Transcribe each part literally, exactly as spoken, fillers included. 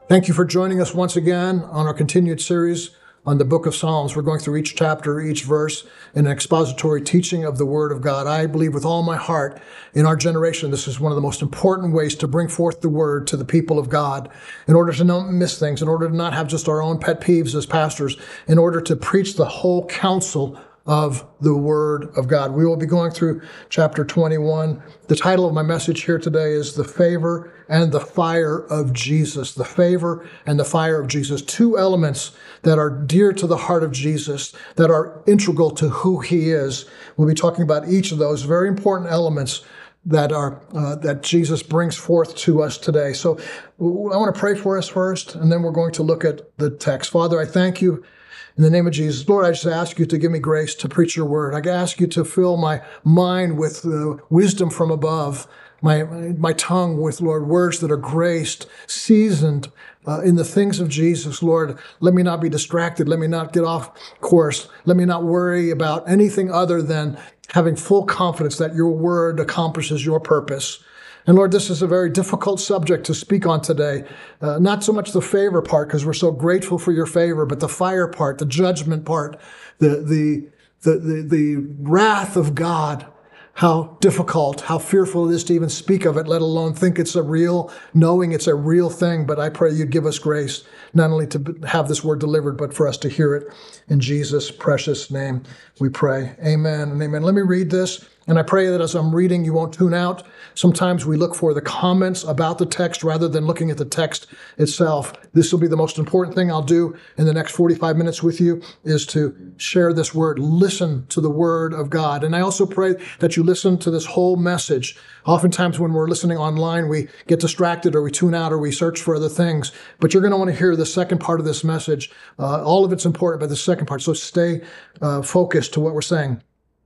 Thank you for joining us once again on our continued series on the book of Psalms. We're going through each chapter, each verse, in an expository teaching of the Word of God. I believe with all my heart in our generation, this is one of the most important ways to bring forth the Word to the people of God, in order to not miss things, in order to not have just our own pet peeves as pastors, in order to preach the whole counsel of the Word of God. We will be going through chapter twenty-one. The title of my message here today is The Favor and the Fire of Jesus. The favor and the fire of Jesus. Two elements that are dear to the heart of Jesus, that are integral to who he is. We'll be talking about each of those very important elements that are uh, that Jesus brings forth to us today. So I want to pray for us first, and then we're going to look at the text. Father, I thank you in the name of Jesus. Lord, I just ask you to give me grace to preach your word. I ask you to fill my mind with uh, wisdom from above, my my tongue with, Lord, words that are graced, seasoned uh, in the things of Jesus. Lord, let me not be distracted. Let me not get off course. Let me not worry about anything other than having full confidence that your word accomplishes your purpose. And Lord, this is a very difficult subject to speak on today. Uh, not so much the favor part, because we're so grateful for your favor, but the fire part, the judgment part, the, the, the, the, the wrath of God. How difficult, how fearful it is to even speak of it, let alone think it's a real, knowing it's a real thing. But I pray you'd give us grace, not only to have this word delivered, but for us to hear it. In Jesus' precious name we pray. Amen and amen. Let me read this. And I pray that as I'm reading, you won't tune out. Sometimes we look for the comments about the text rather than looking at the text itself. This will be the most important thing I'll do in the next forty-five minutes with you, is to share this word. Listen to the word of God. And I also pray that you listen to this whole message. Oftentimes when we're listening online, we get distracted or we tune out or we search for other things. But you're going to want to hear the second part of this message. Uh, all of it's important, but the second part. So stay uh, focused to what we're saying.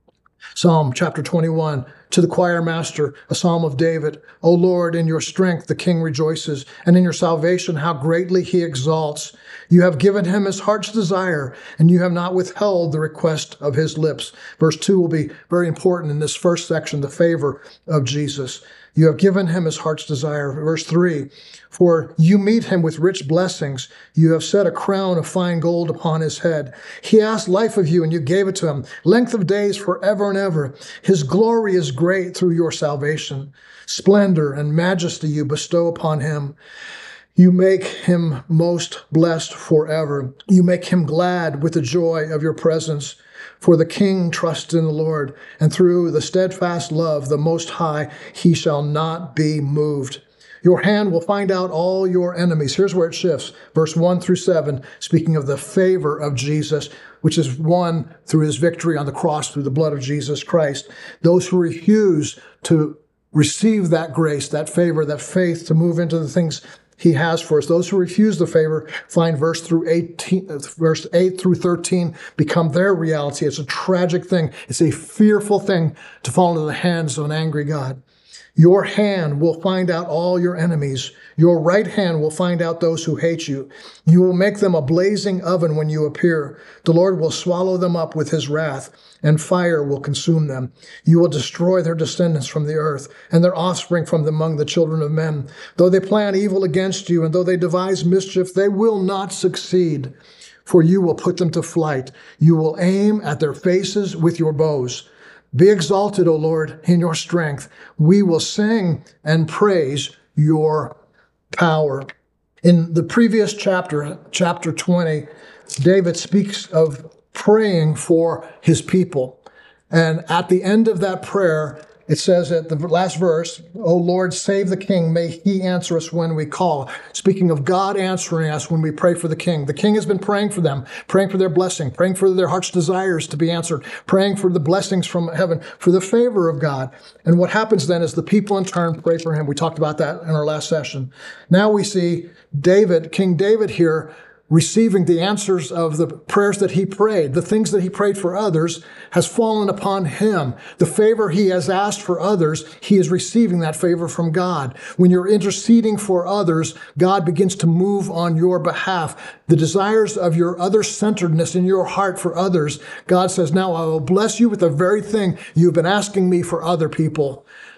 Psalm chapter twenty-one, to the choir master, a psalm of David. O Lord, in your strength the king rejoices, and in your salvation how greatly he exalts. You have given him his heart's desire, and you have not withheld the request of his lips. Verse two will be very important in this first section, the favor of Jesus. You have given him his heart's desire. Verse three, for you meet him with rich blessings. You have set a crown of fine gold upon his head. He asked life of you, and you gave it to him, length of days forever and ever. His glory is great through your salvation. Splendor and majesty you bestow upon him. You make him most blessed forever. You make him glad with the joy of your presence. For the king trusts in the Lord, and through the steadfast love, the Most High, he shall not be moved. Your hand will find out all your enemies. Here's where it shifts. Verse one through seven, speaking of the favor of Jesus, which is won through his victory on the cross through the blood of Jesus Christ. Those who refuse to receive that grace, that favor, that faith to move into the things he has for us. Those who refuse the favor find verse through eighteen, verse eight through thirteen become their reality. It's a tragic thing. It's a fearful thing to fall into the hands of an angry God. Your hand will find out all your enemies. Your right hand will find out those who hate you. You will make them a blazing oven when you appear. The Lord will swallow them up with his wrath, and fire will consume them. You will destroy their descendants from the earth, and their offspring from among the children of men. Though they plan evil against you, and though they devise mischief, they will not succeed. For you will put them to flight. You will aim at their faces with your bows. Be exalted, O Lord, in your strength. We will sing and praise your power. In the previous chapter, chapter twenty, David speaks of praying for his people. And at the end of that prayer, it says at the last verse, O Lord, save the king. May he answer us when we call. Speaking of God answering us when we pray for the king. The king has been praying for them, praying for their blessing, praying for their heart's desires to be answered, praying for the blessings from heaven, for the favor of God. And what happens then is the people in turn pray for him. We talked about that in our last session. Now we see David, King David here, receiving the answers of the prayers that he prayed. The things that he prayed for others has fallen upon him. The favor he has asked for others, he is receiving that favor from God. When you're interceding for others, God begins to move on your behalf. The desires of your other-centeredness in your heart for others, God says, now I will bless you with the very thing you've been asking me for other people.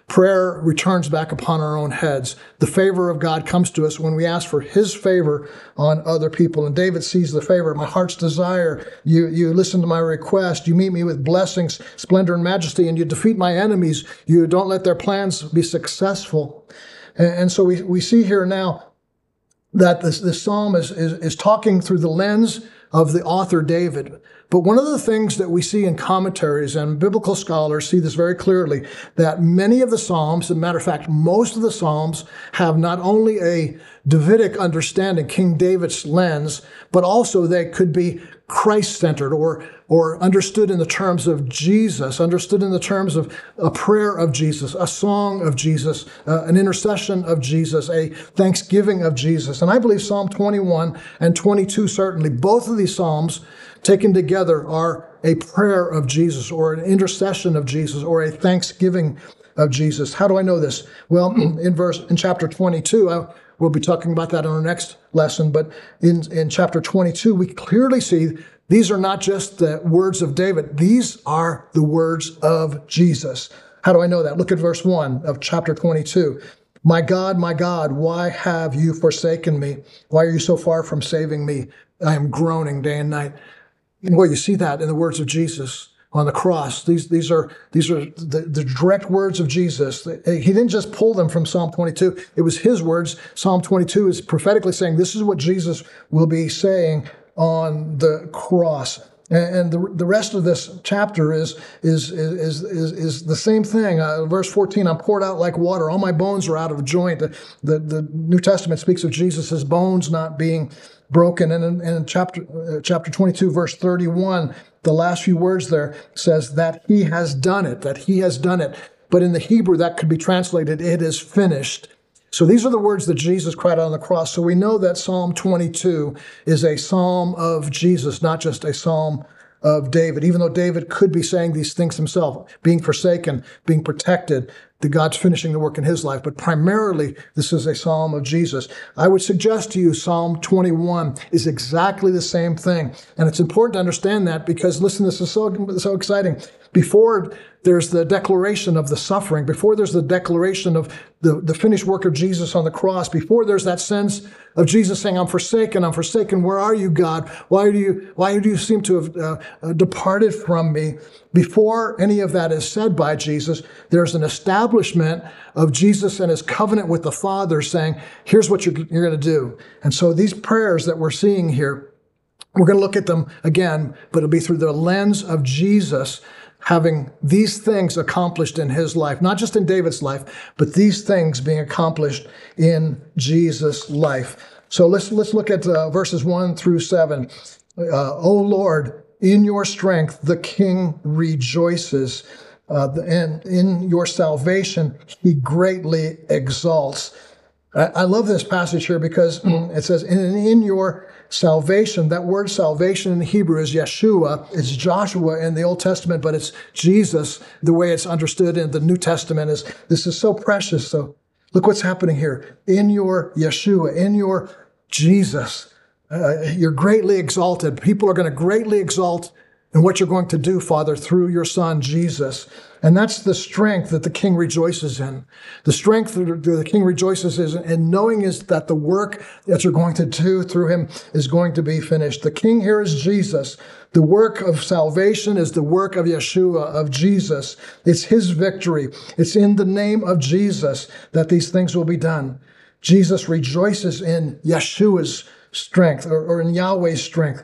Prayer returns back upon our own heads. The favor of God comes to us when we ask for his favor on other people. And David sees the favor. My heart's desire. You, you listen to my request. You meet me with blessings, splendor, and majesty, and you defeat my enemies. You don't let their plans be successful. And, and so we, we see here now that this, this psalm is, is, is talking through the lens of the author David. But one of the things that we see in commentaries, and biblical scholars see this very clearly, that many of the Psalms, as a matter of fact, most of the Psalms have not only a Davidic understanding, King David's lens, but also they could be Christ-centered or, or understood in the terms of Jesus, understood in the terms of a prayer of Jesus, a song of Jesus, uh, an intercession of Jesus, a thanksgiving of Jesus. And I believe Psalm twenty-one and twenty-two, certainly, both of these Psalms taken together are a prayer of Jesus or an intercession of Jesus or a thanksgiving of Jesus. How do I know this? Well, in verse, in chapter twenty-two, I, we'll be talking about that in our next lesson, but in, in chapter twenty-two, we clearly see these are not just the words of David. These are the words of Jesus. How do I know that? Look at verse one of chapter twenty-two. My God, my God, why have you forsaken me? Why are you so far from saving me? I am groaning day and night. Well, you see that in the words of Jesus on the cross. These, these are, these are the, the direct words of Jesus. He didn't just pull them from Psalm twenty-two. It was his words. Psalm twenty-two is prophetically saying this is what Jesus will be saying on the cross. And the, the rest of this chapter is, is, is, is, is the same thing. Uh, verse fourteen, I'm poured out like water. All my bones are out of joint. The, the, the New Testament speaks of Jesus' bones not being broken. And in, in chapter, uh, chapter twenty-two, verse thirty-one, the last few words there says that he has done it, that he has done it. But in the Hebrew, that could be translated, it is finished. So these are the words that Jesus cried out on the cross. So we know that Psalm twenty-two is a psalm of Jesus, not just a psalm of David, even though David could be saying these things himself, being forsaken, being protected, that God's finishing the work in his life. But primarily, this is a psalm of Jesus. I would suggest to you Psalm twenty-one is exactly the same thing. And it's important to understand that because, listen, this is so, so exciting. Before there's the declaration of the suffering, before there's the declaration of the, the finished work of Jesus on the cross, before there's that sense of Jesus saying, I'm forsaken, I'm forsaken, where are you, God? Why do you, why do you seem to have uh, uh, departed from me? Before any of that is said by Jesus, there's an establishment of Jesus and his covenant with the Father saying, here's what you're, you're going to do. And so these prayers that we're seeing here, we're going to look at them again, but it'll be through the lens of Jesus having these things accomplished in his life, not just in David's life, but these things being accomplished in Jesus' life. So let's let's look at uh, verses one through seven. Uh, O Lord, in your strength the king rejoices, uh, and in your salvation he greatly exalts. I, I love this passage here because it says, in, in your salvation, that word salvation in Hebrew is Yeshua. It's Joshua in the Old Testament, but it's Jesus. The way it's understood in the New Testament is, this is so precious. So look what's happening here. In your Yeshua, in your Jesus, uh, you're greatly exalted. People are going to greatly exalt in what you're going to do, Father, through your Son, Jesus. And that's the strength that the King rejoices in. The strength that the King rejoices in, and knowing is that the work that you're going to do through him is going to be finished. The King here is Jesus. The work of salvation is the work of Yeshua, of Jesus. It's his victory. It's in the name of Jesus that these things will be done. Jesus rejoices in Yeshua's strength, or, or in Yahweh's strength.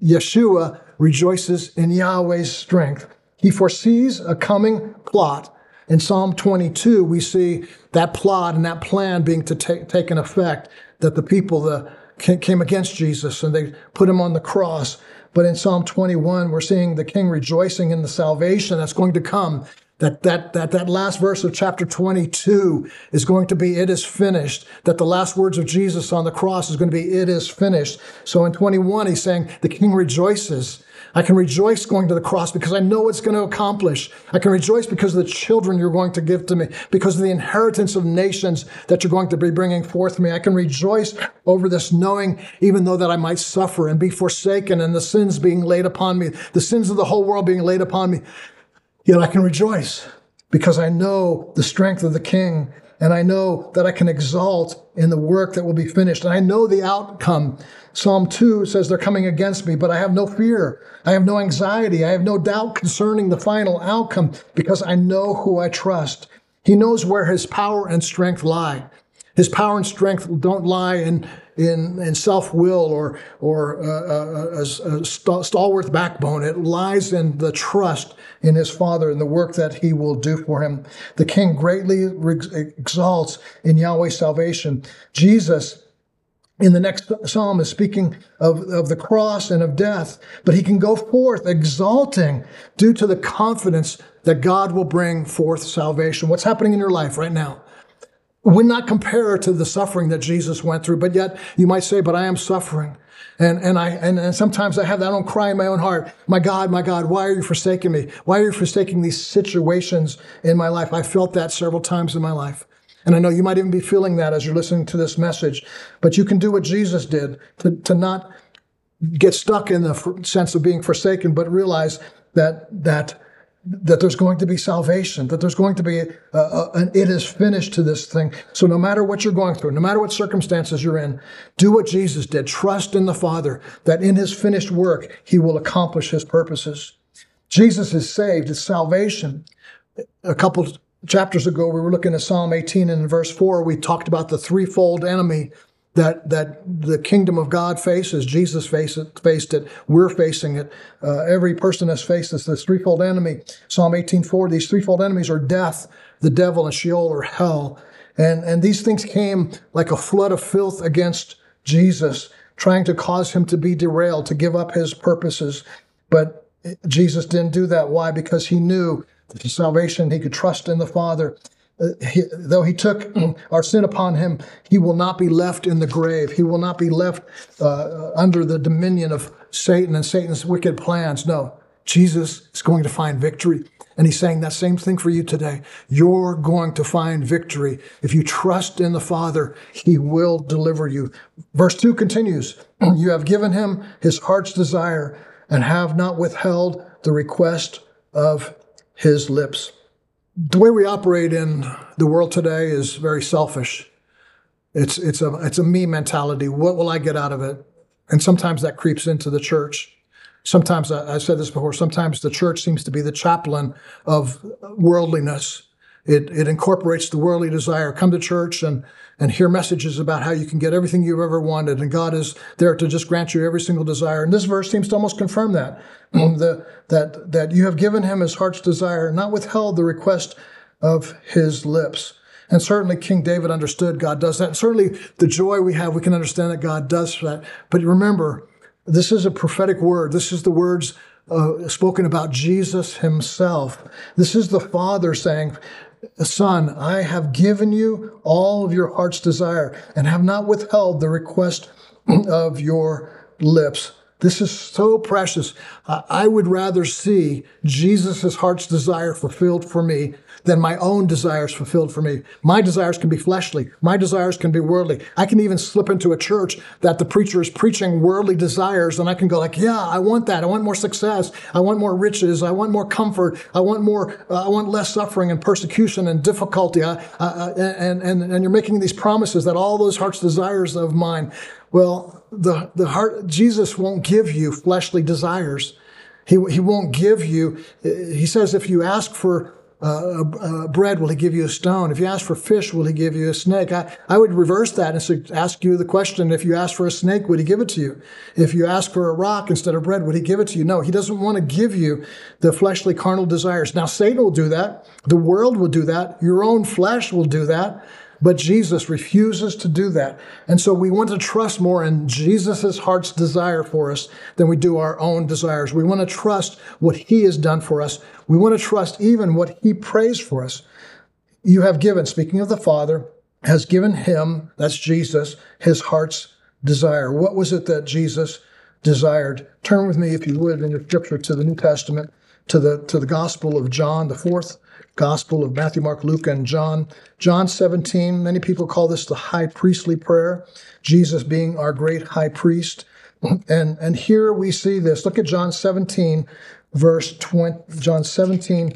Yeshua rejoices in Yahweh's strength. He foresees a coming plot. In Psalm twenty-two, we see that plot and that plan being to take, take an effect, that the people the, came against Jesus and they put him on the cross. But in Psalm twenty-one, we're seeing the king rejoicing in the salvation that's going to come. That, that, that, that last verse of chapter twenty-two is going to be, it is finished. That the last words of Jesus on the cross is going to be, it is finished. So in twenty-one, he's saying, the king rejoices. I can rejoice going to the cross because I know it's going to accomplish. I can rejoice because of the children you're going to give to me, because of the inheritance of nations that you're going to be bringing forth to me. I can rejoice over this, knowing even though that I might suffer and be forsaken and the sins being laid upon me, the sins of the whole world being laid upon me, yet I can rejoice because I know the strength of the King, and I know that I can exalt in the work that will be finished. And I know the outcome. Psalm two says they're coming against me, but I have no fear. I have no anxiety. I have no doubt concerning the final outcome because I know who I trust. He knows where his power and strength lie. His power and strength don't lie in in, in self-will or or uh, a, a, a stalwart backbone. It lies in the trust in his Father and the work that he will do for him. The King greatly exalts in Yahweh's salvation. Jesus, in the next psalm, is speaking of, of the cross and of death, but he can go forth exalting due to the confidence that God will bring forth salvation. What's happening in your life right now would not compare to the suffering that Jesus went through, but yet you might say, but I am suffering. And and I and, and sometimes I have that own cry in my own heart. My God, my God, why are you forsaking me? Why are you forsaking these situations in my life? I felt that several times in my life. And I know you might even be feeling that as you're listening to this message, but you can do what Jesus did to, to not get stuck in the sense of being forsaken, but realize that that that there's going to be salvation, that there's going to be a, a, an it is finished to this thing. So no matter what you're going through, no matter what circumstances you're in, do what Jesus did. Trust in the Father, that in his finished work, he will accomplish his purposes. Jesus is saved. It's salvation. A couple chapters ago, we were looking at Psalm eighteen, and in verse four, we talked about the threefold enemy that that the kingdom of God faces. Jesus faced it, faced it. We're facing it. Uh, every person has faced this, this threefold enemy. Psalm eighteen four, these threefold enemies are death, the devil, and Sheol, or hell. And, and these things came like a flood of filth against Jesus, trying to cause him to be derailed, to give up his purposes. But Jesus didn't do that. Why? Because he knew that his salvation, he could trust in the Father. Uh, he, though he took our sin upon him, he will not be left in the grave. He will not be left uh, under the dominion of Satan and Satan's wicked plans. No, Jesus is going to find victory. And he's saying that same thing for you today. You're going to find victory. If you trust in the Father, he will deliver you. Verse two continues, you have given him his heart's desire and have not withheld the request of his lips. The way we operate in the world today is very selfish. It's it's a it's a me mentality. What will I get out of it? And sometimes that creeps into the church. Sometimes, I, I said this before, sometimes the church seems to be the chaplain of worldliness. It it incorporates the worldly desire. Come to church and and hear messages about how you can get everything you've ever wanted, and God is there to just grant you every single desire. And this verse seems to almost confirm that. the, that, that you have given him his heart's desire, not withheld the request of his lips. And certainly King David understood God does that. And certainly the joy we have, we can understand that God does that. But remember, this is a prophetic word. This is the words uh, spoken about Jesus himself. This is the Father saying, Son, I have given you all of your heart's desire and have not withheld the request of your lips. This is so precious. Uh, I would rather see Jesus' heart's desire fulfilled for me than my own desires fulfilled for me. My desires can be fleshly. My desires can be worldly. I can even slip into a church that the preacher is preaching worldly desires, and I can go like, yeah, I want that. I want more success. I want more riches. I want more comfort. I want more, uh, I want less suffering and persecution and difficulty. I, uh, and, and, and you're making these promises that all those heart's desires of mine. Well, the, the heart, Jesus won't give you fleshly desires. He, he won't give you, he says, if you ask for uh, uh, bread, will he give you a stone? If you ask for fish, will he give you a snake? I, I would reverse that and so ask you the question, if you ask for a snake, would he give it to you? If you ask for a rock instead of bread, would he give it to you? No, he doesn't want to give you the fleshly carnal desires. Now, Satan will do that. The world will do that. Your own flesh will do that. But Jesus refuses to do that. And so we want to trust more in Jesus' heart's desire for us than we do our own desires. We want to trust what he has done for us. We want to trust even what he prays for us. You have given, speaking of the Father, has given him, that's Jesus, his heart's desire. What was it that Jesus desired? Turn with me, if you would, in your scripture to the New Testament, to the, to the Gospel of John, the fourth Gospel of Matthew, Mark, Luke, and John. John seventeen, many people call this the high priestly prayer, Jesus being our great high priest. And, and here we see this. Look at John seventeen, verse twenty, John seventeen,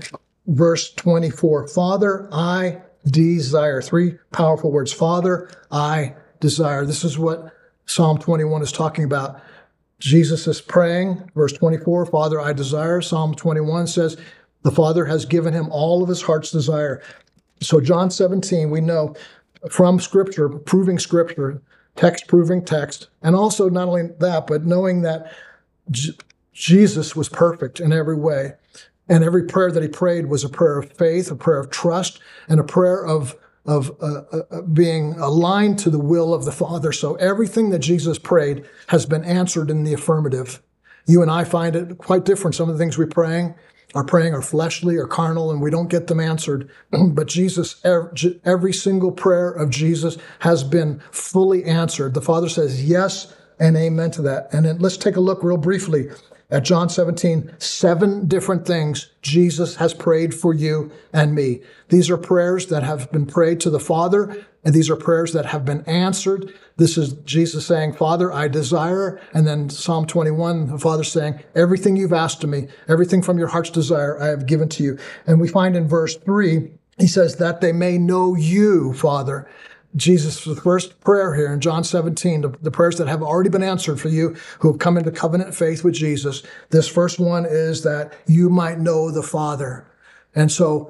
verse twenty-four. Father, I desire. Three powerful words. Father, I desire. This is what Psalm twenty-one is talking about. Jesus is praying, verse twenty-four, Father, I desire. Psalm twenty-one says, the Father has given him all of his heart's desire. So John seventeen, we know from Scripture, proving Scripture, text proving text, and also not only that, but knowing that J- Jesus was perfect in every way, and every prayer that he prayed was a prayer of faith, a prayer of trust, and a prayer of of uh, uh, being aligned to the will of the Father. So everything that Jesus prayed has been answered in the affirmative. You and I find it quite different. Some of the things we're praying are praying are fleshly or carnal, and we don't get them answered. But Jesus, every single prayer of Jesus has been fully answered. The Father says yes and amen to that. And then let's take a look real briefly at John seventeen, seven different things Jesus has prayed for you and me. These are prayers that have been prayed to the Father, and these are prayers that have been answered. This is Jesus saying, Father, I desire. And then Psalm twenty-one, the Father saying, everything you've asked of me, everything from your heart's desire, I have given to you. And we find in verse three, he says, that they may know you, Father. Jesus' first prayer here in John seventeen, the, the prayers that have already been answered for you who have come into covenant faith with Jesus. This first one is that you might know the Father. And so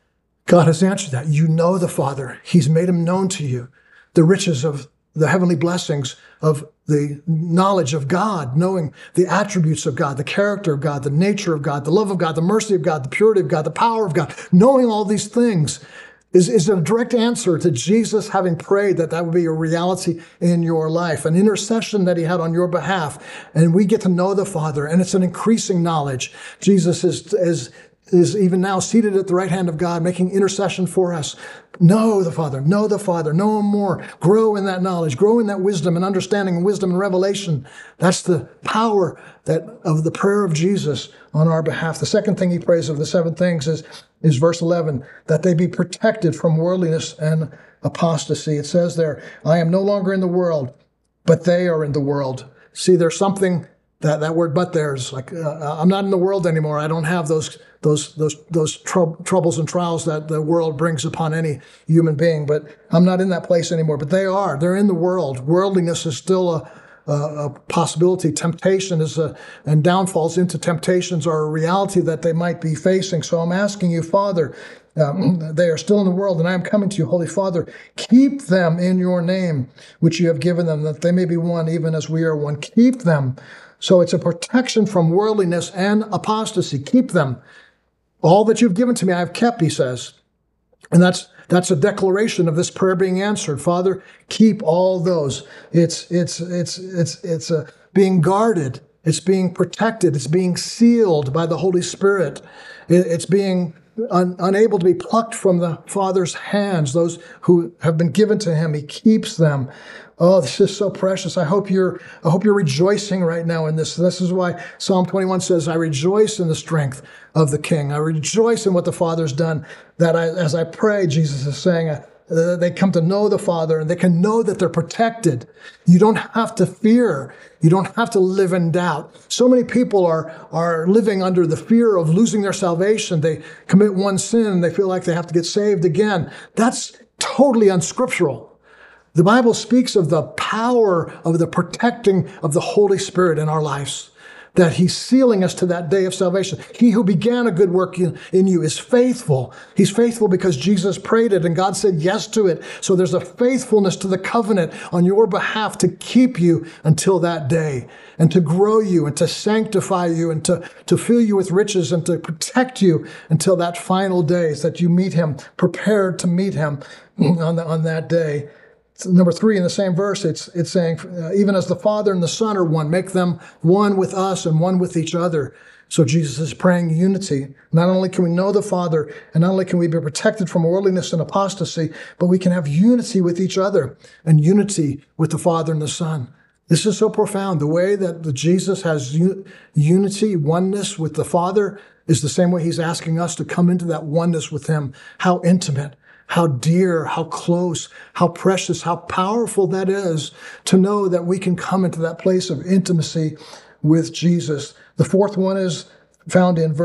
God has answered that. You know the Father. He's made him known to you. The riches of the heavenly blessings of the knowledge of God, knowing the attributes of God, the character of God, the nature of God, the love of God, the mercy of God, the purity of God, the power of God, knowing all these things Is, is a direct answer to Jesus having prayed that that would be a reality in your life, an intercession that he had on your behalf. And we get to know the Father, and it's an increasing knowledge. Jesus is, is, is even now seated at the right hand of God, making intercession for us. Know the Father, know the Father, know him more. Grow in that knowledge, grow in that wisdom and understanding and wisdom and revelation. That's the power that of the prayer of Jesus on our behalf. The second thing he prays of the seven things is, is verse eleven, that they be protected from worldliness and apostasy. It says there, I am no longer in the world, but they are in the world. See, there's something that that word "but" there is like, uh, I'm not in the world anymore. I don't have those those those those trou- troubles and trials that the world brings upon any human being. But I'm not in that place anymore. But they are. They're in the world. Worldliness is still a a possibility. Temptation is a, and downfalls into temptations are a reality that they might be facing. So I'm asking you, Father, um, they are still in the world, and I am coming to you, Holy Father. Keep them in your name, which you have given them, that they may be one, even as we are one. Keep them. So it's a protection from worldliness and apostasy. Keep them. All that you've given to me, I have kept, he says. And that's That's a declaration of this prayer being answered. Father, keep all those. It's it's it's it's it's a being guarded. It's being protected. It's being sealed by the Holy Spirit. It, it's being un, unable to be plucked from the Father's hands. Those who have been given to him, he keeps them. Oh, this is so precious. I hope you're I hope you're rejoicing right now in this. This is why Psalm twenty-one says, I rejoice in the strength of the King. I rejoice in what the Father's done. That I, as I pray, Jesus is saying, uh, they come to know the Father, and they can know that they're protected. You don't have to fear. You don't have to live in doubt. So many people are, are living under the fear of losing their salvation. They commit one sin, and they feel like they have to get saved again. That's totally unscriptural. The Bible speaks of the power of the protecting of the Holy Spirit in our lives, that he's sealing us to that day of salvation. He who began a good work in, in you is faithful. He's faithful because Jesus prayed it and God said yes to it. So there's a faithfulness to the covenant on your behalf to keep you until that day, and to grow you and to sanctify you and to, to fill you with riches and to protect you until that final day that you meet him, prepared to meet him on, the, on that day. Number three, in the same verse, it's it's saying, uh, even as the Father and the Son are one, make them one with us and one with each other. So Jesus is praying unity. Not only can we know the Father, and not only can we be protected from worldliness and apostasy, but we can have unity with each other and unity with the Father and the Son. This is so profound. The way that the Jesus has un- unity, oneness with the Father, is the same way he's asking us to come into that oneness with him. How intimate, how dear, how close, how precious, how powerful that is to know that we can come into that place of intimacy with Jesus. The fourth one is found in verse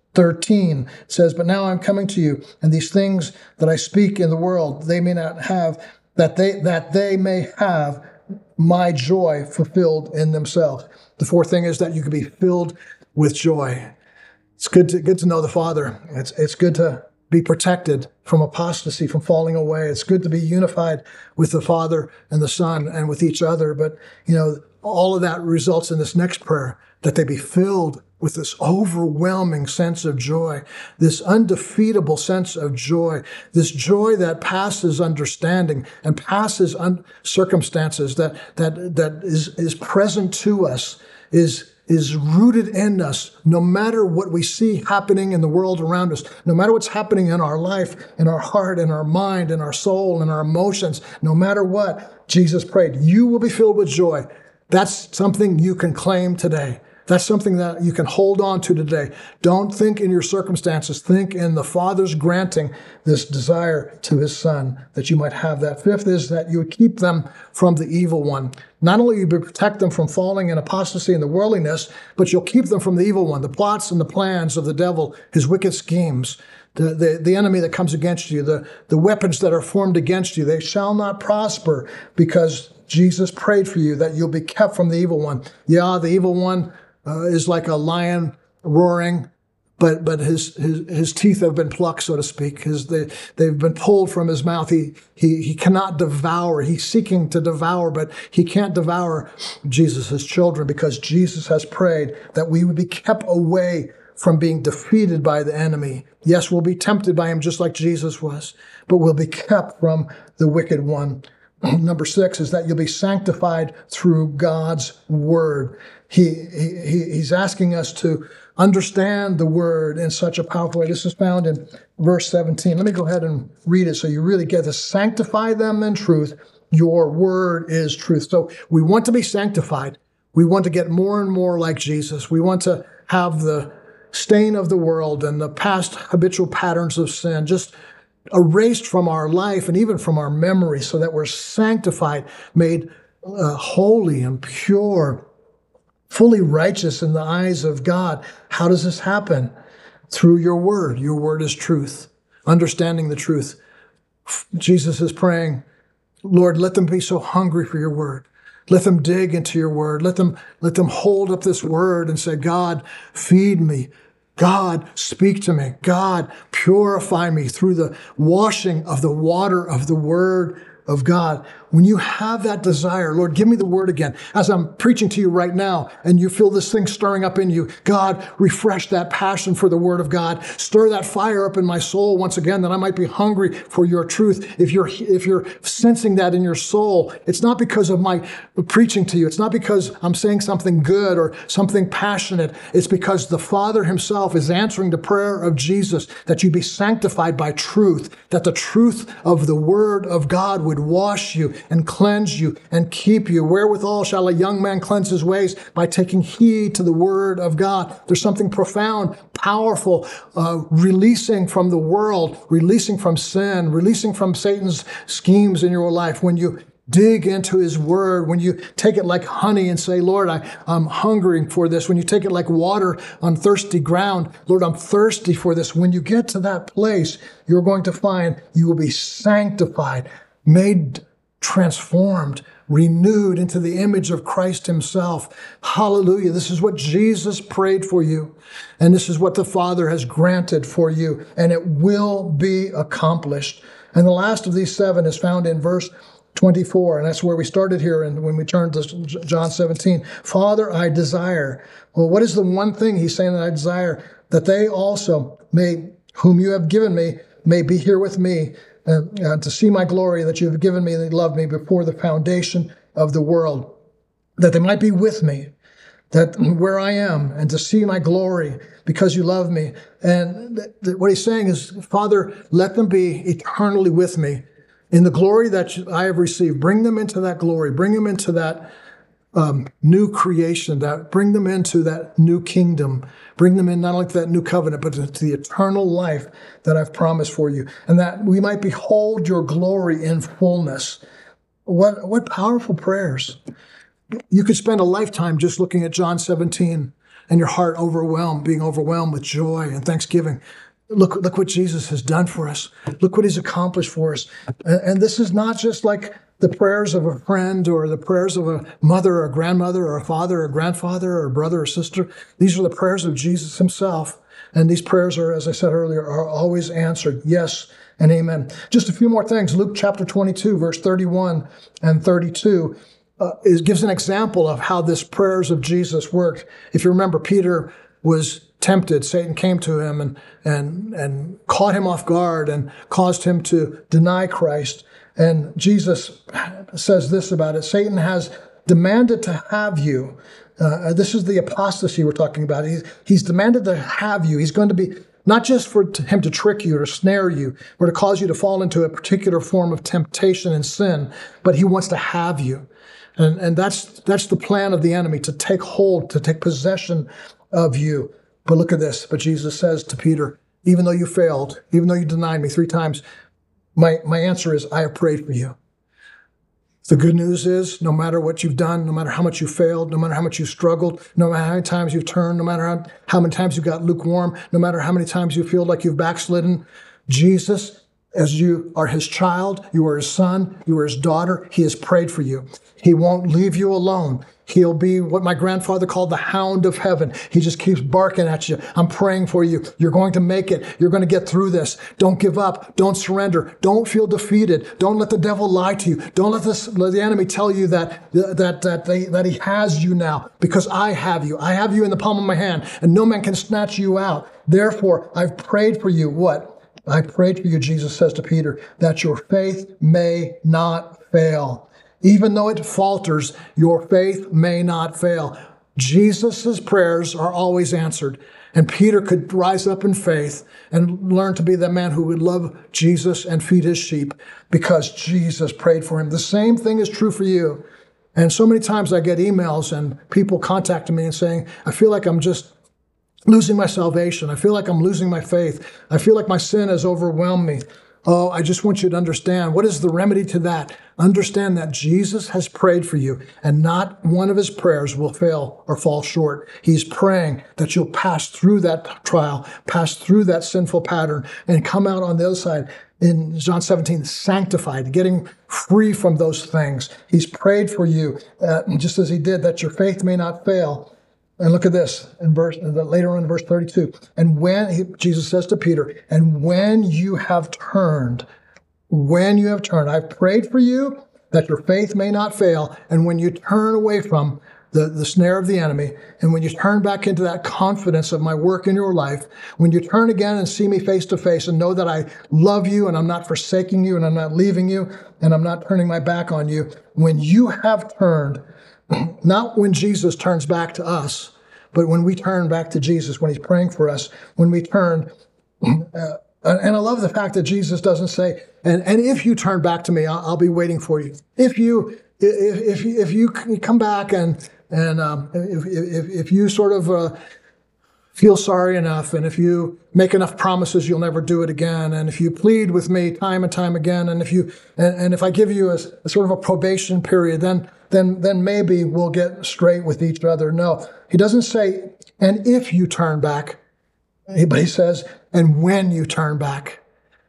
thirteen says, but now I'm coming to you, and these things that I speak in the world, they may not have, that they that they may have my joy fulfilled in themselves. The fourth thing is that you can be filled with joy. It's good to good to know the Father. It's it's good to be protected from apostasy, from falling away. It's good to be unified with the Father and the Son and with each other. But, you know, all of that results in this next prayer, that they be filled with this overwhelming sense of joy, this undefeatable sense of joy, this joy that passes understanding and passes un- circumstances, that that that is, is present to us, is is rooted in us, no matter what we see happening in the world around us, no matter what's happening in our life, in our heart, in our mind, in our soul, in our emotions, no matter what, Jesus prayed, you will be filled with joy. That's something you can claim today. That's something that you can hold on to today. Don't think in your circumstances. Think in the Father's granting this desire to his Son, that you might have that. Fifth is that you would keep them from the evil one. Not only will you protect them from falling in apostasy and the worldliness, but you'll keep them from the evil one, the plots and the plans of the devil, his wicked schemes, the, the, the enemy that comes against you, the, the weapons that are formed against you. They shall not prosper, because Jesus prayed for you that you'll be kept from the evil one. Yeah, the evil one Uh, is like a lion roaring, but but his his his teeth have been plucked, so to speak. His they they've been pulled from his mouth. He he he cannot devour. He's seeking to devour, but he can't devour Jesus' children, because Jesus has prayed that we would be kept away from being defeated by the enemy. Yes, we'll be tempted by him just like Jesus was, but we'll be kept from the wicked one. Number six is that you'll be sanctified through God's word. He, he he's asking us to understand the word in such a powerful way. This is found in verse seventeen. Let me go ahead and read it so you really get this. Sanctify them in truth. Your word is truth. So we want to be sanctified. We want to get more and more like Jesus. We want to have the stain of the world and the past habitual patterns of sin just erased from our life and even from our memory, so that we're sanctified, made uh, holy and pure, fully righteous in the eyes of God. How does this happen? Through your word. Your word is truth. Understanding the truth. Jesus is praying, Lord, let them be so hungry for your word. Let them dig into your word. Let them, let them hold up this word and say, God, feed me. God, speak to me. God, purify me through the washing of the water of the word of God. When you have that desire, Lord, give me the word again. As I'm preaching to you right now, and you feel this thing stirring up in you, God, refresh that passion for the word of God. Stir that fire up in my soul once again, that I might be hungry for your truth. If you're, if you're sensing that in your soul, it's not because of my preaching to you. It's not because I'm saying something good or something passionate. It's because the Father himself is answering the prayer of Jesus, that you be sanctified by truth, that the truth of the word of God would wash you and cleanse you and keep you. Wherewithal shall a young man cleanse his ways? By taking heed to the word of God. There's something profound, powerful, uh, releasing from the world, releasing from sin, releasing from Satan's schemes in your life. When you dig into his word, when you take it like honey and say, Lord, I, I'm hungering for this. When you take it like water on thirsty ground, Lord, I'm thirsty for this. When you get to that place, you're going to find you will be sanctified, made transformed, renewed into the image of Christ himself. Hallelujah. This is what Jesus prayed for you. And this is what the Father has granted for you. And it will be accomplished. And the last of these seven is found in verse twenty-four. And that's where we started here. And when we turned to John seventeen, Father, I desire. Well, what is the one thing he's saying that I desire? That they also may, whom you have given me, may be here with me, Uh, uh, to see my glory that you have given me, they loved me before the foundation of the world, that they might be with me, that where I am, and to see my glory because you love me. And th- th- what he's saying is, Father, let them be eternally with me in the glory that I have received. Bring them into that glory. Bring them into that um, new creation, that bring them into that new kingdom. Bring them in not only to that new covenant, but to the eternal life that I've promised for you, and that we might behold your glory in fullness. What, what powerful prayers. You could spend a lifetime just looking at John seventeen and your heart overwhelmed, being overwhelmed with joy and thanksgiving. Look, look what Jesus has done for us. Look what he's accomplished for us. And, and this is not just like the prayers of a friend or the prayers of a mother or a grandmother or a father or a grandfather or a brother or sister. These are the prayers of Jesus himself. And these prayers are, as I said earlier, are always answered. Yes and amen. Just a few more things. Luke chapter twenty-two, verse thirty-one and thirty-two uh, is, gives an example of how this prayers of Jesus worked. If you remember, Peter was tempted. Satan came to him and, and, and caught him off guard and caused him to deny Christ. And Jesus says this about it. Satan has demanded to have you. Uh, this is the apostasy we're talking about. He's, he's demanded to have you. He's going to be not just for to him to trick you or snare you or to cause you to fall into a particular form of temptation and sin, but he wants to have you. And, and that's, that's the plan of the enemy, to take hold, to take possession of you. But look at this. But Jesus says to Peter, even though you failed, even though you denied me three times, my, my answer is, I have prayed for you. The good news is, no matter what you've done, no matter how much you failed, no matter how much you struggled, no matter how many times you've turned, no matter how, how many times you got lukewarm, no matter how many times you feel like you've backslidden, Jesus, as you are his child, you are his son, you are his daughter, he has prayed for you. He won't leave you alone. He'll be what my grandfather called the hound of heaven. He just keeps barking at you. I'm praying for you. You're going to make it. You're going to get through this. Don't give up. Don't surrender. Don't feel defeated. Don't let the devil lie to you. Don't let, this, let the enemy tell you that, that, that, they, that he has you now, because I have you. I have you in the palm of my hand, and no man can snatch you out. Therefore, I've prayed for you. What? I prayed for you, Jesus says to Peter, that your faith may not fail. Even though it falters, your faith may not fail. Jesus' prayers are always answered. And Peter could rise up in faith and learn to be the man who would love Jesus and feed his sheep because Jesus prayed for him. The same thing is true for you. And so many times I get emails and people contacting me and saying, I feel like I'm just losing my salvation. I feel like I'm losing my faith. I feel like my sin has overwhelmed me. Oh, I just want you to understand, what is the remedy to that? Understand that Jesus has prayed for you, and not one of his prayers will fail or fall short. He's praying that you'll pass through that trial, pass through that sinful pattern, and come out on the other side in John seventeen, sanctified, getting free from those things. He's prayed for you, uh, just as he did, that your faith may not fail. And look at this, in verse later on in verse thirty-two. And when, he, Jesus says to Peter, and when you have turned, when you have turned, I've prayed for you that your faith may not fail. And when you turn away from the, the snare of the enemy, and when you turn back into that confidence of my work in your life, when you turn again and see me face to face and know that I love you and I'm not forsaking you and I'm not leaving you and I'm not turning my back on you, when you have turned, not when Jesus turns back to us, but when we turn back to Jesus, when he's praying for us, when we turn, uh, and I love the fact that Jesus doesn't say, and, and if you turn back to me, I'll, I'll be waiting for you. If you, if, if, if you come back and, and um, if, if, if you sort of uh, feel sorry enough, and if you make enough promises, you'll never do it again, and if you plead with me time and time again, and if you, and, and if I give you a, a sort of a probation period, then then then maybe we'll get straight with each other. No, he doesn't say, and if you turn back, but he says, and when you turn back.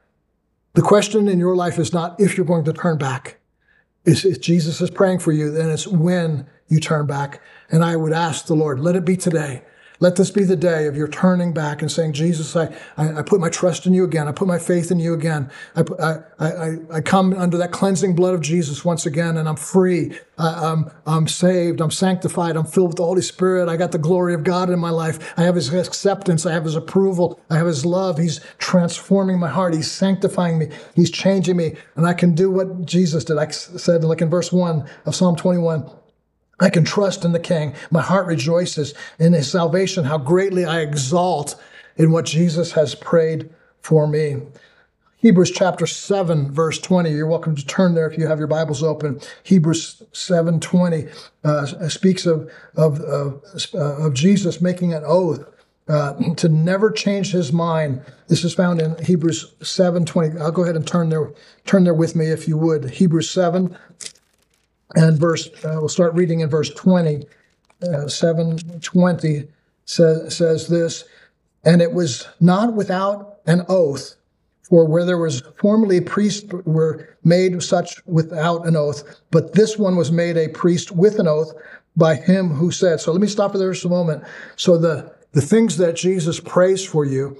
The question in your life is not if you're going to turn back. It's, if Jesus is praying for you, then it's when you turn back. And I would ask the Lord, let it be today. Let this be the day of your turning back and saying, Jesus, I, I, I put my trust in you again. I put my faith in you again. I, put, I, I, I come under that cleansing blood of Jesus once again, and I'm free. I, I'm, I'm saved. I'm sanctified. I'm filled with the Holy Spirit. I got the glory of God in my life. I have his acceptance. I have his approval. I have his love. He's transforming my heart. He's sanctifying me. He's changing me. And I can do what Jesus did. I said, like in verse one of Psalm twenty-one, I can trust in the King. My heart rejoices in his salvation. How greatly I exalt in what Jesus has prayed for me. Hebrews chapter seven, verse twenty. You're welcome to turn there if you have your Bibles open. Hebrews seven twenty uh, speaks of, of, of, uh, of Jesus making an oath uh, to never change his mind. This is found in Hebrews seven twenty. I'll go ahead and turn there, turn there with me if you would. Hebrews seven. And verse, uh, we'll start reading in verse twenty, uh, seven twenty says, says this, and it was not without an oath, for where there was formerly priests were made such without an oath, but this one was made a priest with an oath by him who said. So let me stop there just a moment. So the, the things that Jesus prays for you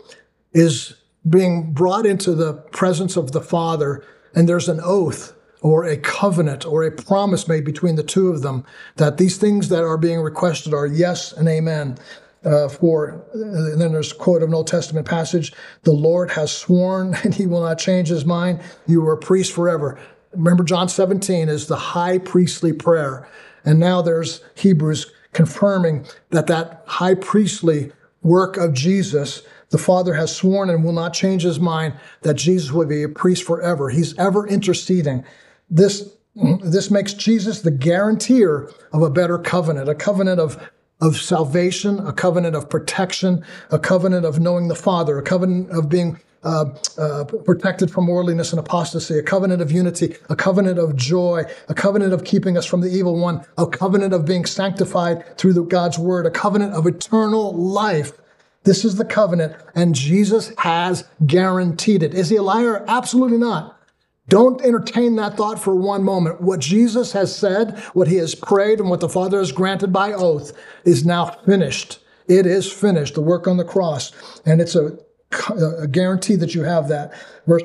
is being brought into the presence of the Father, and there's an oath or a covenant or a promise made between the two of them that these things that are being requested are yes and amen. Uh, for, and then there's a quote of an Old Testament passage, the Lord has sworn and he will not change his mind. You are a priest forever. Remember, John seventeen is the high priestly prayer. And now there's Hebrews confirming that that high priestly work of Jesus, the Father has sworn and will not change his mind that Jesus will be a priest forever. He's ever interceding. This, this makes Jesus the guarantor of a better covenant, a covenant of of salvation, a covenant of protection, a covenant of knowing the Father, a covenant of being uh, uh, protected from worldliness and apostasy, a covenant of unity, a covenant of joy, a covenant of keeping us from the evil one, a covenant of being sanctified through the God's word, a covenant of eternal life. This is the covenant, and Jesus has guaranteed it. Is he a liar? Absolutely not. Don't entertain that thought for one moment. What Jesus has said, what he has prayed, and what the Father has granted by oath is now finished. It is finished, the work on the cross. And it's a, a guarantee that you have that. Verse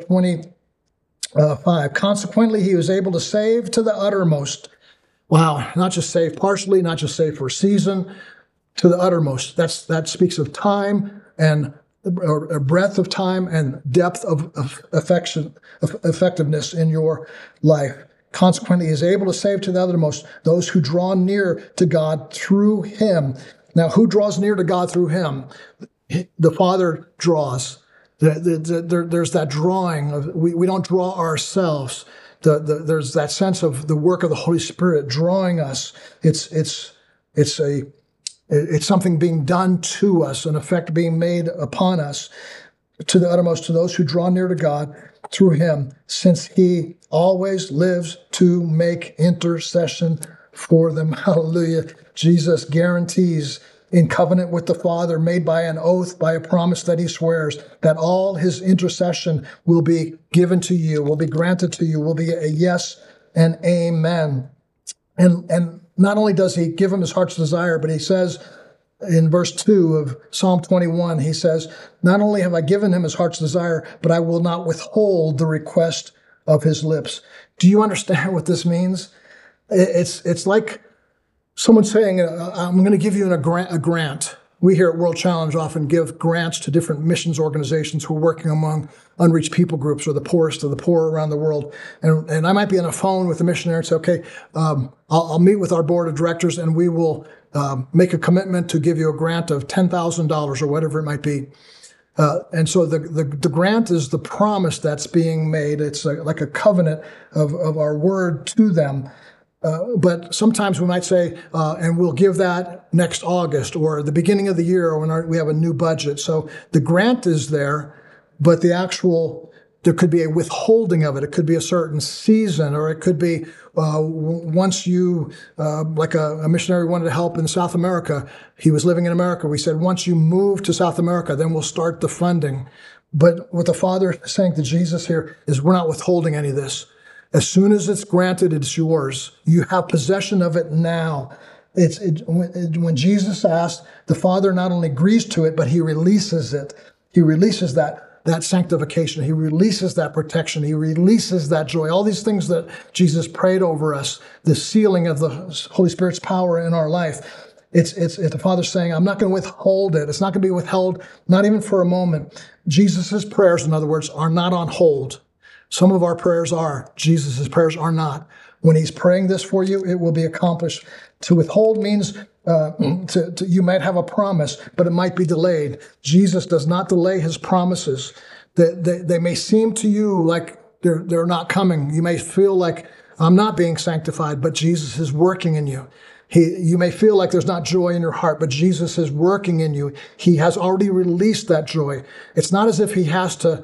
twenty-five, consequently, he was able to save to the uttermost. Wow, not just save partially, not just save for a season, to the uttermost. That's That speaks of time and a breadth of time and depth of, of affection, of effectiveness in your life. Consequently, he is able to save to the uttermost those who draw near to God through him. Now, who draws near to God through him? The Father draws. The, the, the, there, there's that drawing. Of, we, we don't draw ourselves. The, the, there's that sense of the work of the Holy Spirit drawing us. It's, it's, it's a It's something being done to us, an effect being made upon us, to the uttermost, to those who draw near to God through him, since he always lives to make intercession for them. Hallelujah. Jesus guarantees in covenant with the Father, made by an oath, by a promise that he swears, that all his intercession will be given to you, will be granted to you, will be a yes and amen. And, and, Not only does he give him his heart's desire, but he says in verse two of Psalm twenty-one, he says, not only have I given him his heart's desire, but I will not withhold the request of his lips. Do you understand what this means? It's, it's like someone saying, I'm going to give you a grant, a grant. We here at World Challenge often give grants to different missions organizations who are working among unreached people groups or the poorest of the poor around the world. And, and I might be on a phone with a missionary and say, okay, um, I'll, I'll meet with our board of directors and we will um, make a commitment to give you a grant of ten thousand dollars or whatever it might be. Uh, and so the, the, the grant is the promise that's being made. It's a, like a covenant of, of our word to them. Uh, but sometimes we might say, uh, and we'll give that next August or the beginning of the year when our, we have a new budget. So the grant is there, but the actual, there could be a withholding of it. It could be a certain season, or it could be uh, once you, uh, like a, a missionary wanted to help in South America. He was living in America. We said, once you move to South America, then we'll start the funding. But what the Father is saying to Jesus here is we're not withholding any of this. As soon as it's granted, it's yours. You have possession of it now. It's it, when, when Jesus asked, the Father not only agrees to it, but he releases it. He releases that, that sanctification. He releases that protection. He releases that joy. All these things that Jesus prayed over us, the sealing of the Holy Spirit's power in our life. It's, it's, it's the Father saying, I'm not going to withhold it. It's not going to be withheld, not even for a moment. Jesus' prayers, in other words, are not on hold. Some of our prayers are. Jesus' prayers are not. When he's praying this for you, it will be accomplished. To withhold means uh, to, to, you might have a promise, but it might be delayed. Jesus does not delay his promises. They, they, they may seem to you like they're, they're not coming. You may feel like I'm not being sanctified, but Jesus is working in you. He, you may feel like there's not joy in your heart, but Jesus is working in you. He has already released that joy. It's not as if he has to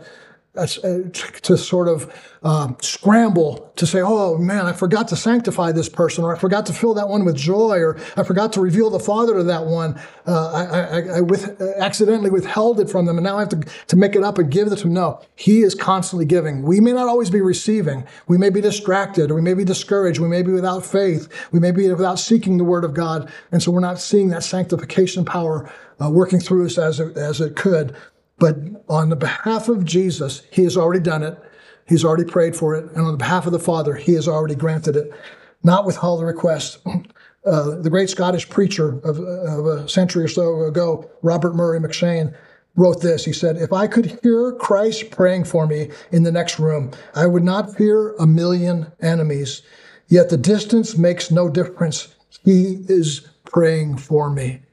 uh, to sort of um, scramble to say, oh man, I forgot to sanctify this person, or I forgot to fill that one with joy, or I forgot to reveal the Father to that one. Uh, I, I, I with, uh, accidentally withheld it from them, and now I have to, to make it up and give it to them. No, he is constantly giving. We may not always be receiving. We may be distracted, or we may be discouraged. We may be without faith. We may be without seeking the Word of God, and so we're not seeing that sanctification power uh, working through us as it, as it could. But on the behalf of Jesus, he has already done it. He's already prayed for it. And on the behalf of the Father, he has already granted it, not with all the requests. Uh, the great Scottish preacher of, of a century or so ago, Robert Murray McShane, wrote this. He said, if I could hear Christ praying for me in the next room, I would not fear a million enemies. Yet the distance makes no difference. He is praying for me.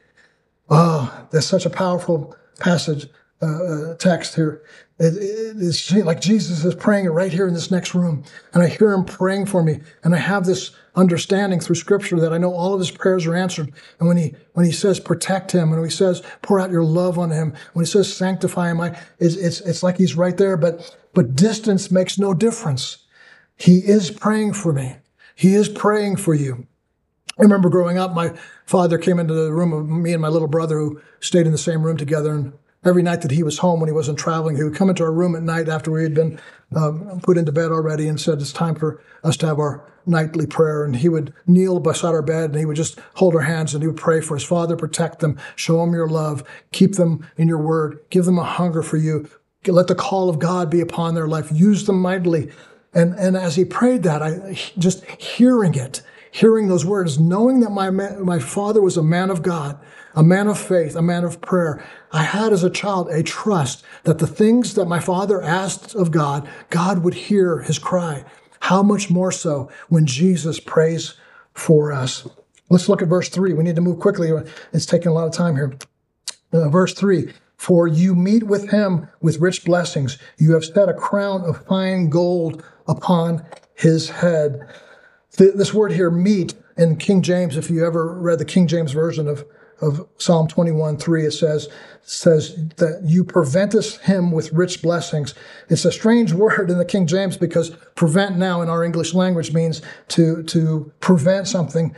Oh, that's such a powerful passage. Uh, text here. It, it, it's like Jesus is praying it right here in this next room. And I hear him praying for me. And I have this understanding through scripture that I know all of his prayers are answered. And when he, when he says protect him, and when he says pour out your love on him, when he says sanctify him, I, it's, it's, it's like he's right there, but, but distance makes no difference. He is praying for me. He is praying for you. I remember growing up, my father came into the room of me and my little brother who stayed in the same room together, and every night that he was home when he wasn't traveling, he would come into our room at night after we had been um, put into bed already and said, it's time for us to have our nightly prayer. And he would kneel beside our bed and he would just hold our hands and he would pray for us. Father, protect them, show them your love, keep them in your word, give them a hunger for you. Let the call of God be upon their life. Use them mightily. And, and as he prayed that, I just hearing it, hearing those words, knowing that my man, my father was a man of God, a man of faith, a man of prayer, I had as a child a trust that the things that my father asked of God, God would hear his cry. How much more so when Jesus prays for us? Let's look at verse three. We need to move quickly. It's taking a lot of time here. Uh, verse three, for you meet with him with rich blessings. You have set a crown of fine gold upon his head. This word here, meet, in King James, if you ever read the King James version of, of Psalm twenty-one three, it says, says that you preventest him with rich blessings. It's a strange word in the King James because prevent now in our English language means to, to prevent something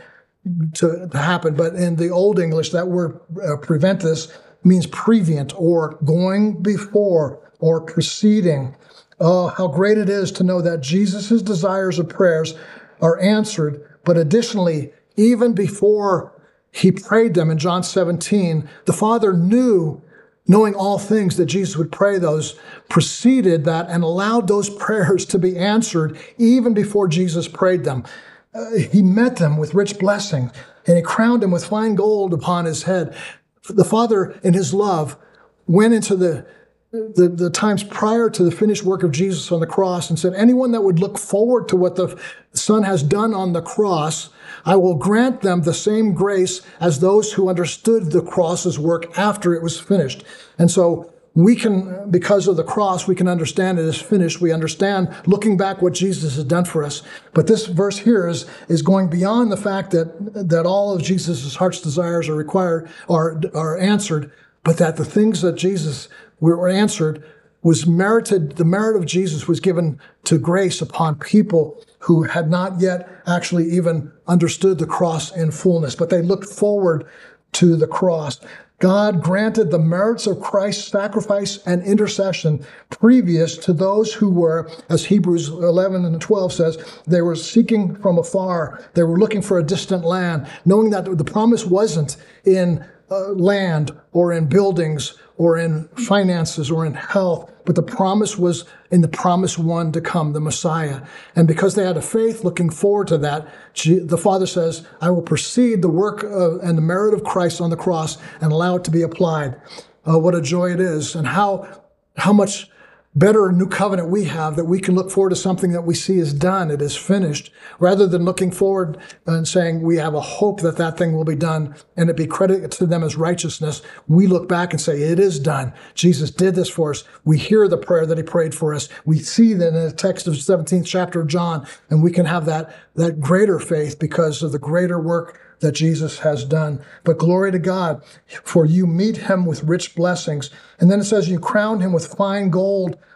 to, to happen. But in the Old English, that word uh, preventest means previent or going before or preceding. Oh, how great it is to know that Jesus' desires or prayers are answered, but additionally, even before he prayed them in John seventeen, the Father knew, knowing all things that Jesus would pray those, preceded that and allowed those prayers to be answered even before Jesus prayed them. Uh, he met them with rich blessings, and he crowned him with fine gold upon his head. The Father, in his love, went into the The, the times prior to the finished work of Jesus on the cross and said, anyone that would look forward to what the Son has done on the cross, I will grant them the same grace as those who understood the cross's work after it was finished. And so we can, because of the cross, we can understand it is finished. We understand, looking back, what Jesus has done for us. But this verse here is, is going beyond the fact that, that all of Jesus' heart's desires are required, are, are answered, but that the things that Jesus were answered was merited. The merit of Jesus was given to grace upon people who had not yet actually even understood the cross in fullness, but they looked forward to the cross. God granted the merits of Christ's sacrifice and intercession previous to those who were, as Hebrews eleven and twelve says, they were seeking from afar. They were looking for a distant land, knowing that the promise wasn't in uh, land or in buildings or in finances or in health, but the promise was in the promised one to come, the Messiah. And because they had a faith looking forward to that, the Father says, I will precede the work of, and the merit of Christ on the cross and allow it to be applied. Uh, what a joy it is, and how, how much better a new covenant we have, that we can look forward to something that we see is done, it is finished, rather than looking forward and saying we have a hope that that thing will be done and it be credited to them as righteousness. We look back and say it is done. Jesus did this for us. We hear the prayer that he prayed for us. We see that in the text of the seventeenth chapter of John, and we can have that, that greater faith because of the greater work that Jesus has done. But glory to God, for you meet him with rich blessings. And then it says you crown him with fine gold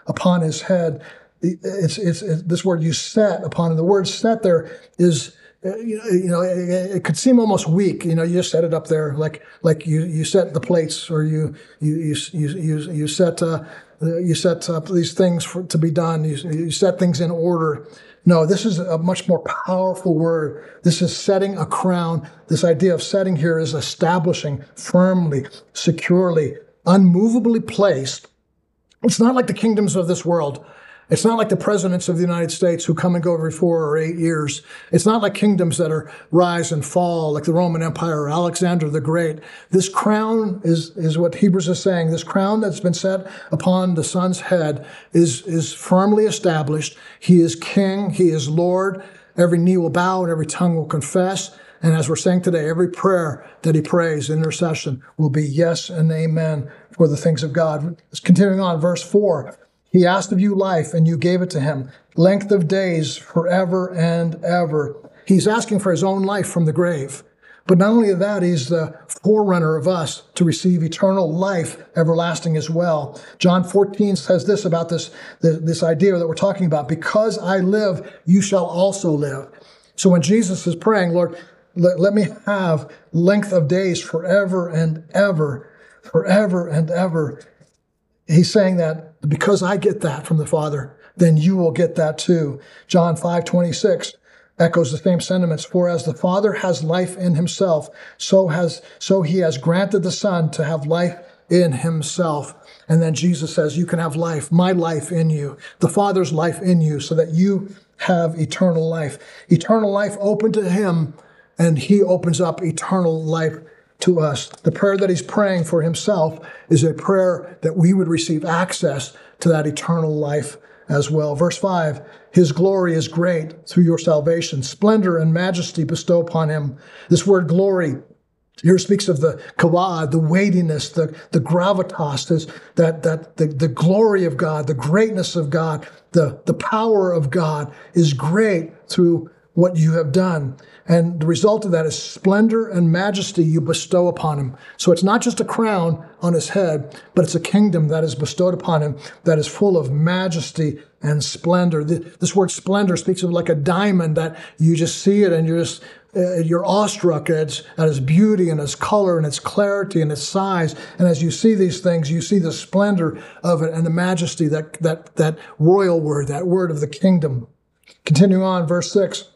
upon his head. It's, it's, it's this word you set upon him. The word set there is, you know, you know it, it could seem almost weak. You know, you just set it up there like like you, you set the plates, or you you you you you, you set uh, you set up these things for, to be done. You, you set things in order. No, this is a much more powerful word. This is setting a crown. This idea of setting here is establishing firmly, securely, unmovably placed. It's not like the kingdoms of this world. It's not like the presidents of the United States who come and go every four or eight years. It's not like kingdoms that are rise and fall, like the Roman Empire or Alexander the Great. This crown is, is what Hebrews is saying. This crown that's been set upon the Son's head is, is firmly established. He is king. He is Lord. Every knee will bow and every tongue will confess. And as we're saying today, every prayer that he prays in intercession will be yes and amen for the things of God. Continuing on, verse four. He asked of you life, and you gave it to him. Length of days forever and ever. He's asking for his own life from the grave. But not only that, he's the forerunner of us to receive eternal life everlasting as well. John fourteen says this about this, this idea that we're talking about. Because I live, you shall also live. So when Jesus is praying, Lord, let, let me have length of days forever and ever, forever and ever. He's saying that because I get that from the Father, then you will get that too. John five twenty-six echoes the same sentiments. For as the Father has life in himself, so has so he has granted the Son to have life in himself. And then Jesus says, you can have life, my life in you, the Father's life in you, so that you have eternal life. Eternal life open to him, and he opens up eternal life to us. The prayer that he's praying for himself is a prayer that we would receive access to that eternal life as well. Verse five, his glory is great through your salvation. Splendor and majesty bestow upon him. This word glory here speaks of the kavod, the weightiness, the, the gravitas, this, that, that the, the glory of God, the greatness of God, the, the power of God is great through what you have done. And the result of that is splendor and majesty you bestow upon him. So it's not just a crown on his head, but it's a kingdom that is bestowed upon him that is full of majesty and splendor. This word splendor speaks of like a diamond that you just see it and you're just, uh, you're awestruck at its, at its beauty and its color and its clarity and its size. And as you see these things, you see the splendor of it and the majesty, that, that, that royal word, that word of the kingdom. Continuing on, verse six.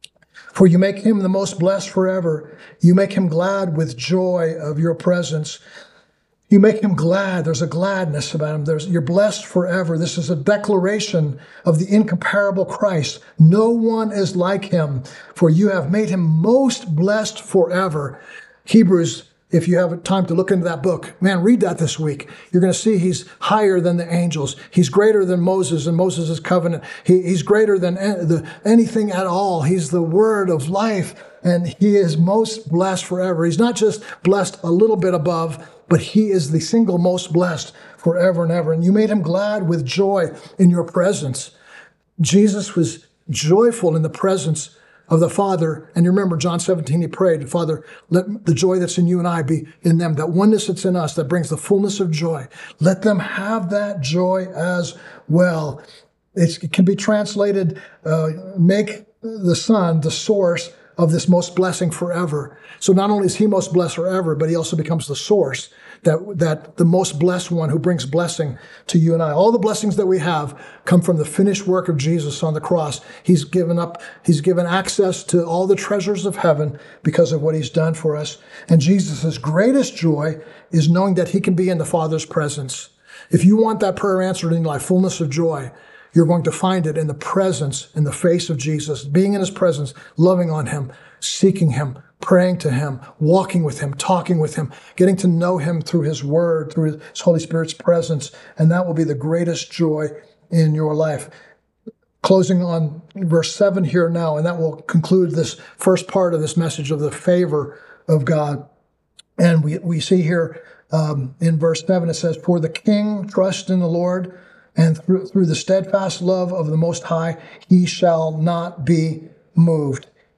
For you make him the most blessed forever. You make him glad with joy of your presence. You make him glad. There's a gladness about him. There's, you're blessed forever. This is a declaration of the incomparable Christ. No one is like him, for you have made him most blessed forever. Hebrews, if you have time to look into that book, man, read that this week. You're going to see he's higher than the angels. He's greater than Moses and Moses' covenant. He, he's greater than the, anything at all. He's the word of life, and he is most blessed forever. He's not just blessed a little bit above, but he is the single most blessed forever and ever. And you made him glad with joy in your presence. Jesus was joyful in the presence of the Father. And you remember John seventeen, he prayed, Father, let the joy that's in you and I be in them, that oneness that's in us that brings the fullness of joy. Let them have that joy as well. It's, it can be translated, uh, make the Son the source of this most blessing forever. So not only is he most blessed forever, but he also becomes the source, that, that the most blessed one who brings blessing to you and I. All the blessings that we have come from the finished work of Jesus on the cross. He's given up, he's given access to all the treasures of heaven because of what he's done for us. And Jesus' greatest joy is knowing that he can be in the Father's presence. If you want that prayer answered in life, fullness of joy, you're going to find it in the presence, in the face of Jesus, being in his presence, loving on him, seeking him, praying to him, walking with him, talking with him, getting to know him through his word, through his Holy Spirit's presence. And that will be the greatest joy in your life. Closing on verse seven here now, and that will conclude this first part of this message of the favor of God. And we, we see here um, in verse seven, it says, for the king trusts in the Lord, and through, through the steadfast love of the Most High, he shall not be moved.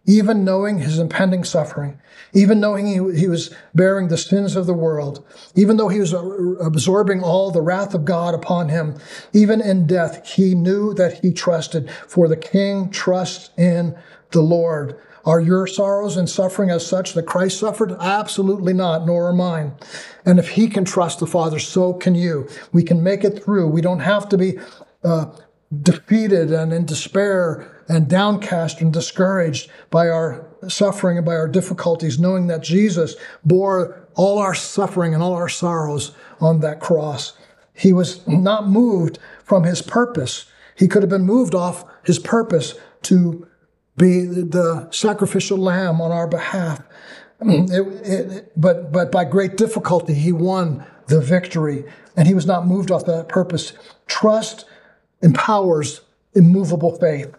even knowing his impending suffering, even knowing he, he was bearing the sins of the world, even though he was absorbing all the wrath of God upon him, even in death, he knew that he trusted, for the king trusts in the Lord. Are your sorrows and suffering as such that Christ suffered? Absolutely not, nor are mine. And if he can trust the Father, so can you. We can make it through. We don't have to be uh, defeated and in despair and downcast and discouraged by our suffering and by our difficulties, knowing that Jesus bore all our suffering and all our sorrows on that cross. He was not moved from his purpose. He could have been moved off his purpose to be the sacrificial lamb on our behalf. It, it, but, but by great difficulty, he won the victory, and he was not moved off that purpose. Trust empowers immovable faith.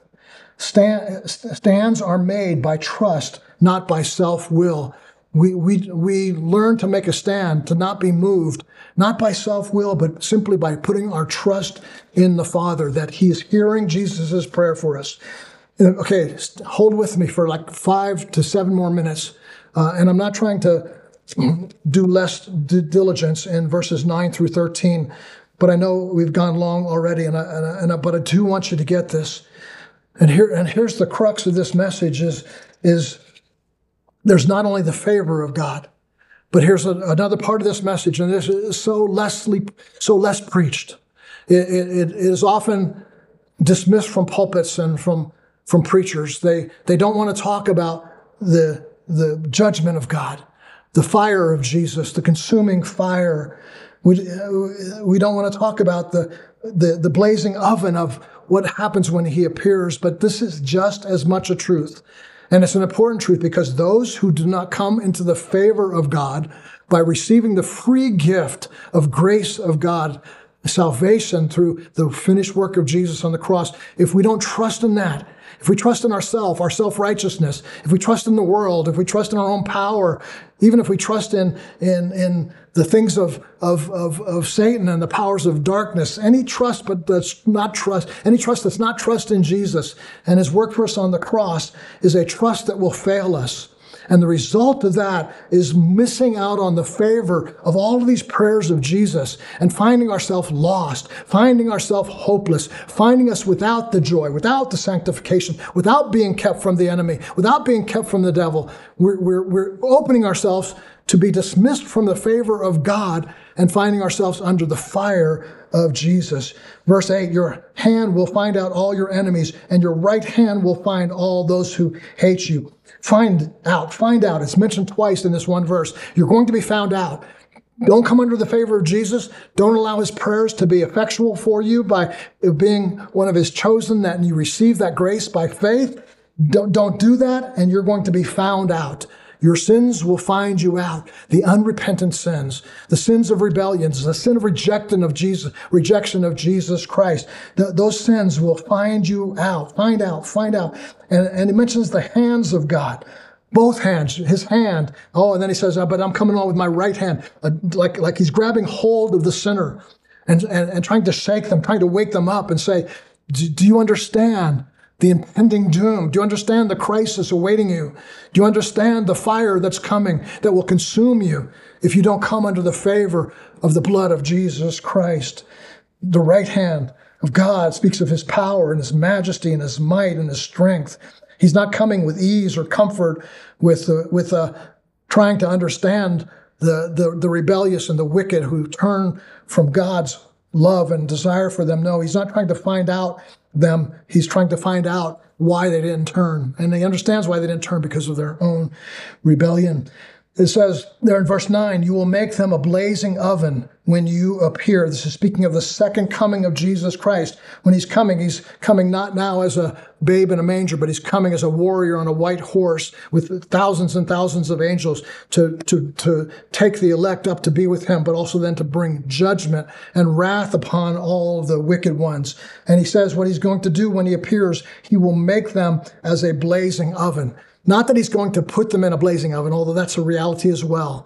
Stand, stands are made by trust, not by self-will. We, we, we learn to make a stand, to not be moved, not by self-will, but simply by putting our trust in the Father, that he is hearing Jesus' prayer for us. Okay, hold with me for like five to seven more minutes. Uh, and I'm not trying to do less due diligence in verses nine through thirteen, but I know we've gone long already, and I, and I, and I, but I do want you to get this. And here, and here's the crux of this message: is is there's not only the favor of God, but here's a, another part of this message, and this is so lessly, so less preached. It, it, it is often dismissed from pulpits and from from preachers. They they don't want to talk about the the judgment of God, the fire of Jesus, the consuming fire. We we don't want to talk about the the the blazing oven of what happens when he appears, but this is just as much a truth. And it's an important truth, because those who do not come into the favor of God by receiving the free gift of grace of God, salvation through the finished work of Jesus on the cross, if we don't trust in that, if we trust in ourselves, our self-righteousness, if we trust in the world, if we trust in our own power, even if we trust in in, in the things of, of, of, of Satan and the powers of darkness, any trust but that's not trust, any trust that's not trust in Jesus and his work for us on the cross is a trust that will fail us. And the result of that is missing out on the favor of all of these prayers of Jesus and finding ourselves lost, finding ourselves hopeless, finding us without the joy, without the sanctification, without being kept from the enemy, without being kept from the devil. We're, we're, we're opening ourselves to be dismissed from the favor of God and finding ourselves under the fire of Jesus. Verse eight, your hand will find out all your enemies, and your right hand will find all those who hate you. Find out, find out. It's mentioned twice in this one verse. You're going to be found out. Don't come under the favor of Jesus. Don't allow his prayers to be effectual for you by being one of his chosen, that you receive that grace by faith. Don't, don't do that, and you're going to be found out. Your sins will find you out. The unrepentant sins, the sins of rebellions, the sin of rejection of Jesus, rejection of Jesus Christ. The, those sins will find you out. Find out, find out. And, and he mentions the hands of God. Both hands, his hand. Oh, and then he says, oh, but I'm coming on with my right hand. Uh, like, like he's grabbing hold of the sinner and, and, and trying to shake them, trying to wake them up and say, do you understand the impending doom? Do you understand the crisis awaiting you? Do you understand the fire that's coming that will consume you if you don't come under the favor of the blood of Jesus Christ? The right hand of God speaks of his power and his majesty and his might and his strength. He's not coming with ease or comfort, with uh, with uh, trying to understand the, the, the rebellious and the wicked who turn from God's love and desire for them. No, he's not trying to find out them. He's trying to find out why they didn't turn. And he understands why they didn't turn, because of their own rebellion. It says there in verse nine, you will make them a blazing oven when you appear. This is speaking of the second coming of Jesus Christ. When he's coming, he's coming not now as a babe in a manger, but he's coming as a warrior on a white horse with thousands and thousands of angels to, to, to take the elect up to be with him, but also then to bring judgment and wrath upon all the wicked ones. And he says what he's going to do when he appears, he will make them as a blazing oven. Not that he's going to put them in a blazing oven, although that's a reality as well.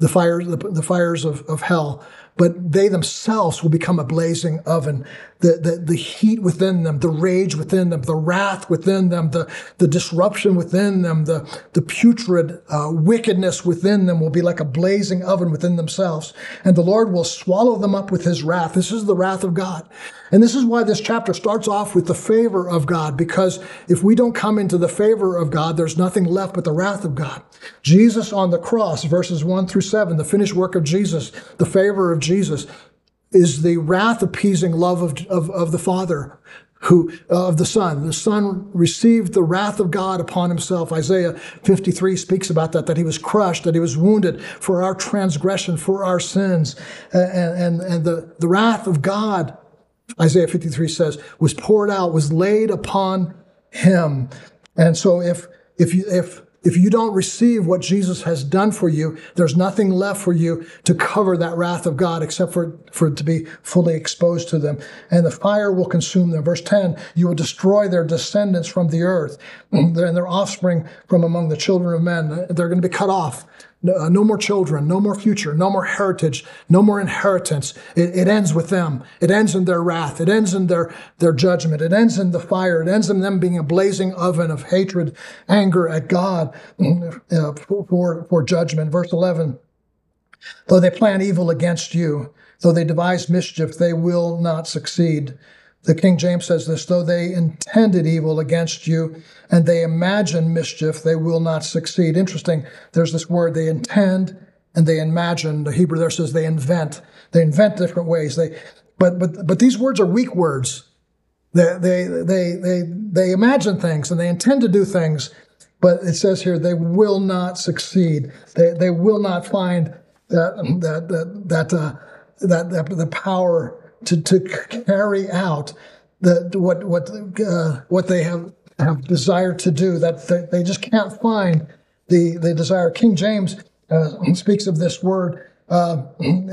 the fires, the, the fires of, of hell, but they themselves will become a blazing oven. The, the, the heat within them, the rage within them, the wrath within them, the, the disruption within them, the, the putrid uh, wickedness within them will be like a blazing oven within themselves. And the Lord will swallow them up with his wrath. This is the wrath of God. And this is why this chapter starts off with the favor of God, because if we don't come into the favor of God, there's nothing left but the wrath of God. Jesus on the cross, verses one through seven, the finished work of Jesus, the favor of Jesus, is the wrath-appeasing love of, of, of the Father, who uh, of the Son. The Son received the wrath of God upon himself. Isaiah fifty-three speaks about that, that he was crushed, that he was wounded for our transgression, for our sins. And, and, and the, the wrath of God, Isaiah fifty-three says, was poured out, was laid upon him. And so if if you if If you don't receive what Jesus has done for you, there's nothing left for you to cover that wrath of God except for, for it to be fully exposed to them. And the fire will consume them. Verse ten, you will destroy their descendants from the earth and their offspring from among the children of men. They're going to be cut off. No, no more children, no more future, no more heritage, no more inheritance. It, it ends with them. It ends in their wrath. It ends in their, their judgment. It ends in the fire. It ends in them being a blazing oven of hatred, anger at God uh, for, for judgment. Verse eleven, though they plan evil against you, though they devise mischief, they will not succeed. The King James says this, though they intended evil against you and they imagine mischief, they will not succeed. Interesting, there's this word, they intend and they imagine. The Hebrew there says they invent. They invent different ways. They, but but but these words are weak words. They they they they they imagine things and they intend to do things, but it says here they will not succeed. They they will not find that that that that uh, that, that the power to to carry out the what what uh, what they have have desired to do. That they, they just can't find the the desire. King James uh, speaks of this word. Uh,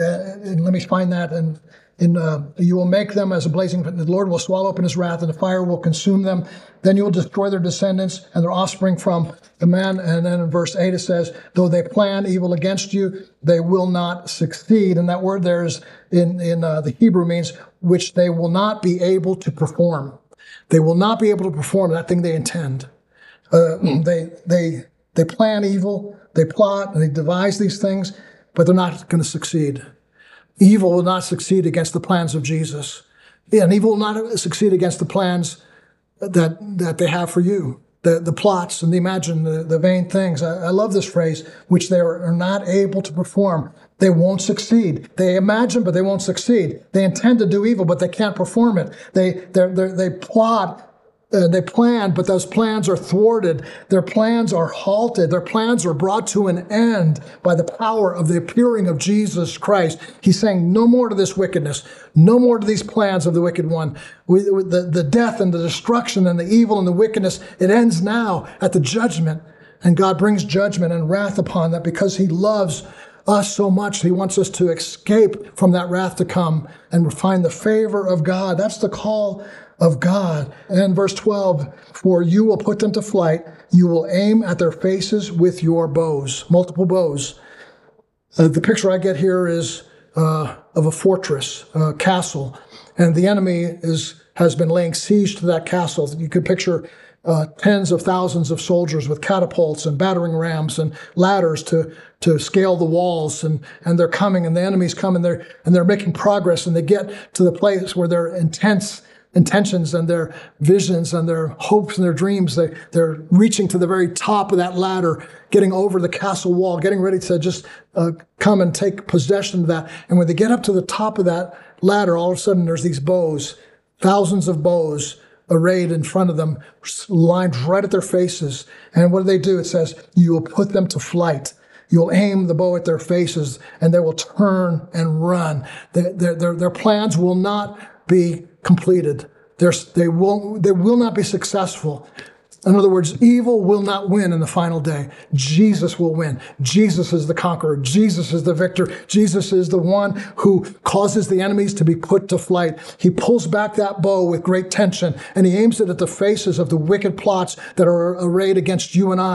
and let me find that. And in uh, you will make them as a blazing. The Lord will swallow up in his wrath, and the fire will consume them. Then you will destroy their descendants and their offspring from the man. And then in verse eight it says, though they plan evil against you, they will not succeed. And that word there is in, in uh, the Hebrew means which they will not be able to perform. They will not be able to perform that thing they intend. Uh, they, they, they plan evil, they plot, and they devise these things, but they're not going to succeed. Evil will not succeed against the plans of Jesus. And evil will not succeed against the plans that that they have for you, the, the plots and the imagine, the, the vain things. I, I love this phrase, which they are, are not able to perform. They won't succeed. They imagine, but they won't succeed. They intend to do evil, but they can't perform it. They they're, they're, they plot, uh, they plan, but those plans are thwarted. Their plans are halted. Their plans are brought to an end by the power of the appearing of Jesus Christ. He's saying, no more to this wickedness. No more to these plans of the wicked one. We, the, the death and the destruction and the evil and the wickedness, it ends now at the judgment. And God brings judgment and wrath upon that because he loves us so much. He wants us to escape from that wrath to come and find the favor of God. That's the call of God. And verse twelve, for you will put them to flight. You will aim at their faces with your bows, multiple bows. Uh, the picture I get here is uh, of a fortress, a castle, and the enemy is has been laying siege to that castle. You could picture uh, tens of thousands of soldiers with catapults and battering rams and ladders to to scale the walls, and and they're coming, and the enemy's coming, they're and they're making progress, and they get to the place where their intense intentions and their visions and their hopes and their dreams, they, they're reaching to the very top of that ladder, getting over the castle wall, getting ready to just uh, come and take possession of that. And when they get up to the top of that ladder, all of a sudden there's these bows, thousands of bows arrayed in front of them, lined right at their faces. And what do they do? It says, you will put them to flight. You'll aim the bow at their faces, and they will turn and run. Their, their, their, their plans will not be completed. There's, they will they will not be successful. In other words, evil will not win in the final day. Jesus will win. Jesus is the conqueror. Jesus is the victor. Jesus is the one who causes the enemies to be put to flight. He pulls back that bow with great tension, and he aims it at the faces of the wicked plots that are arrayed against you and I.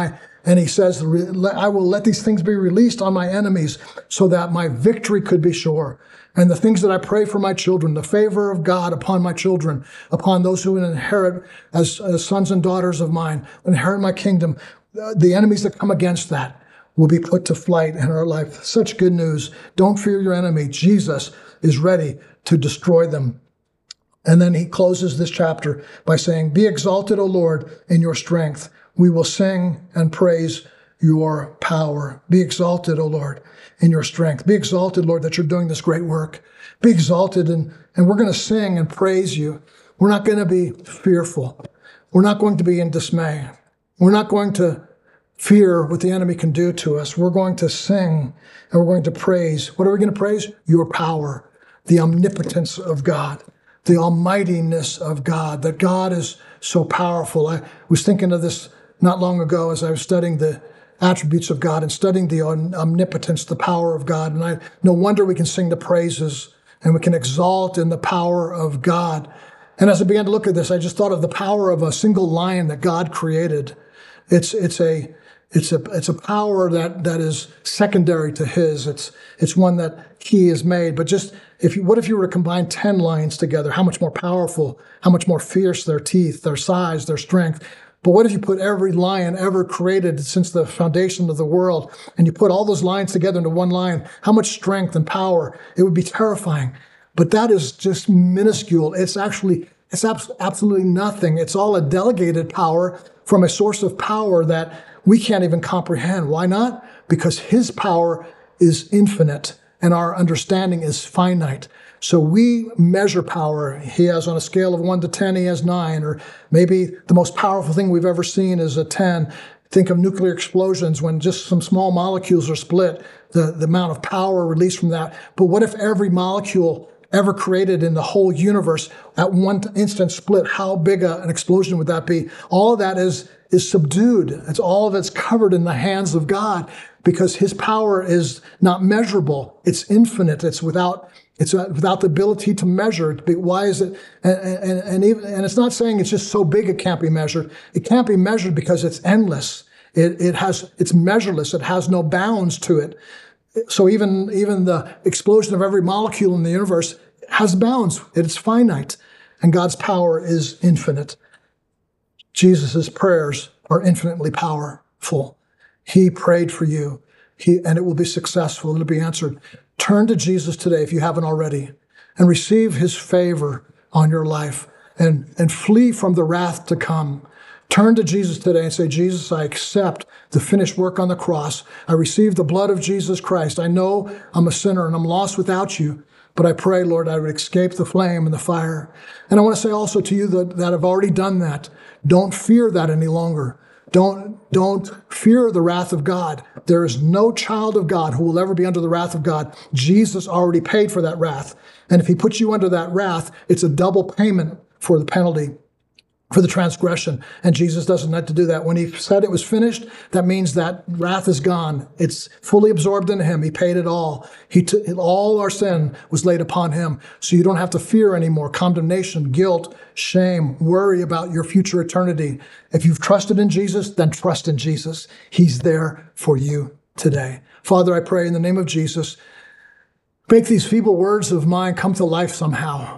And he says, I will let these things be released on my enemies so that my victory could be sure. And the things that I pray for my children, the favor of God upon my children, upon those who inherit as, as sons and daughters of mine, inherit my kingdom, the enemies that come against that will be put to flight in our life. Such good news. Don't fear your enemy. Jesus is ready to destroy them. And then he closes this chapter by saying, be exalted, O Lord, in your strength. We will sing and praise your power. Be exalted, O Lord, in your strength. Be exalted, Lord, that you're doing this great work. Be exalted, and, and we're going to sing and praise you. We're not going to be fearful. We're not going to be in dismay. We're not going to fear what the enemy can do to us. We're going to sing and we're going to praise. What are we going to praise? Your power, the omnipotence of God, the almightiness of God, that God is so powerful. I was thinking of this not long ago as I was studying the attributes of God and studying the omnipotence, the power of God. And I, no wonder we can sing the praises and we can exalt in the power of God. And as I began to look at this, I just thought of the power of a single lion that God created. It's, it's a, it's a, it's a power that, that is secondary to his. It's, it's one that he has made. But just, if you, what if you were to combine ten lions together? How much more powerful, how much more fierce their teeth, their size, their strength. But what if you put every lion ever created since the foundation of the world, and you put all those lions together into one lion? How much strength and power? It would be terrifying. But that is just minuscule. It's actually, it's abs- absolutely nothing. It's all a delegated power from a source of power that we can't even comprehend. Why not? Because his power is infinite and our understanding is finite. So we measure power. He has on a scale of one to ten, he has nine, or maybe the most powerful thing we've ever seen is a ten. Think of nuclear explosions when just some small molecules are split, the, the amount of power released from that. But what if every molecule ever created in the whole universe at one instant split? How big a, an explosion would that be? All of that is, is subdued. It's all of it's covered in the hands of God because his power is not measurable. It's infinite. It's without, it's without the ability to measure. Why is it? And, and, and, even, and it's not saying it's just so big it can't be measured. It can't be measured because it's endless. It, it has, it's measureless. It has no bounds to it. So even, even the explosion of every molecule in the universe has bounds. It's finite. And God's power is infinite. Jesus' prayers are infinitely powerful. He prayed for you, he, and it will be successful. It'll be answered. Turn to Jesus today if you haven't already, and receive his favor on your life, and, and flee from the wrath to come. Turn to Jesus today and say, Jesus, I accept the finished work on the cross. I receive the blood of Jesus Christ. I know I'm a sinner and I'm lost without you, but I pray, Lord, I would escape the flame and the fire. And I want to say also to you that, that have already done that, don't fear that any longer. Don't, don't fear the wrath of God. There is no child of God who will ever be under the wrath of God. Jesus already paid for that wrath. And if he puts you under that wrath, it's a double payment for the penalty, for the transgression. And Jesus doesn't have to do that. When he said it was finished, that means that wrath is gone. It's fully absorbed into him. He paid it all. He t- all our sin was laid upon him. So you don't have to fear anymore condemnation, guilt, shame, worry about your future eternity. If you've trusted in Jesus, then trust in Jesus. He's there for you today. Father, I pray in the name of Jesus, make these feeble words of mine come to life somehow.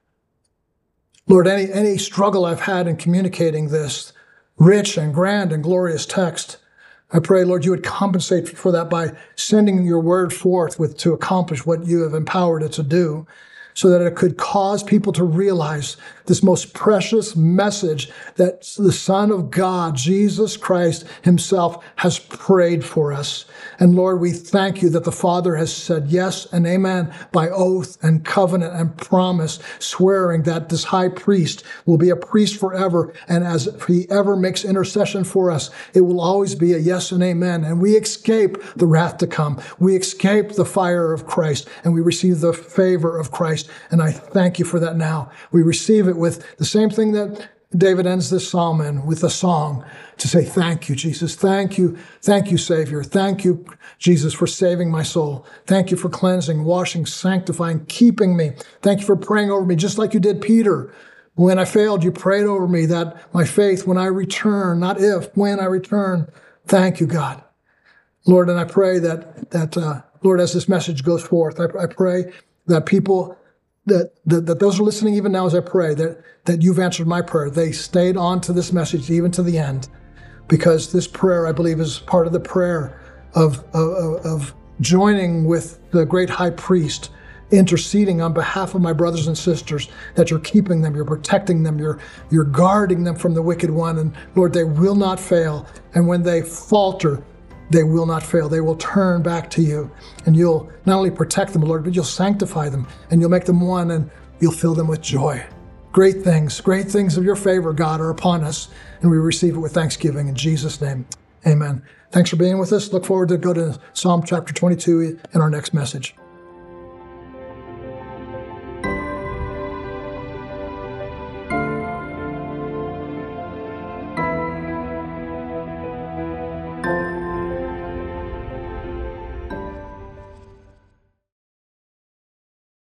Lord, any, any struggle I've had in communicating this rich and grand and glorious text, I pray, Lord, you would compensate for that by sending your word forth with to accomplish what you have empowered it to do, so that it could cause people to realize this most precious message that the Son of God, Jesus Christ himself, has prayed for us. And Lord, we thank you that the Father has said yes and amen by oath and covenant and promise, swearing that this high priest will be a priest forever. And as he ever makes intercession for us, it will always be a yes and amen. And we escape the wrath to come. We escape the fire of Christ, and we receive the favor of Christ. And I thank you for that now. We receive it with the same thing that David ends this psalm in, with a song, to say, thank you, Jesus. Thank you. Thank you, Savior. Thank you, Jesus, for saving my soul. Thank you for cleansing, washing, sanctifying, keeping me. Thank you for praying over me, just like you did Peter. When I failed, you prayed over me that my faith, when I return, not if, when I return, Thank you, God. Lord, and I pray that, that uh, Lord, as this message goes forth, I, I pray that people, that, that that those who are listening even now as I pray, that, that you've answered my prayer. They stayed on to this message even to the end, because this prayer, I believe, is part of the prayer of, of, of joining with the great high priest, interceding on behalf of my brothers and sisters, that you're keeping them, you're protecting them, you're, you're guarding them from the wicked one. And Lord, they will not fail. And when they falter, they will not fail. They will turn back to you, and you'll not only protect them, Lord, but you'll sanctify them, and you'll make them one, and you'll fill them with joy. Great things, great things of your favor, God, are upon us, and we receive it with thanksgiving in Jesus' name. Amen. Thanks for being with us. Look forward to go to Psalm chapter twenty-two in our next message.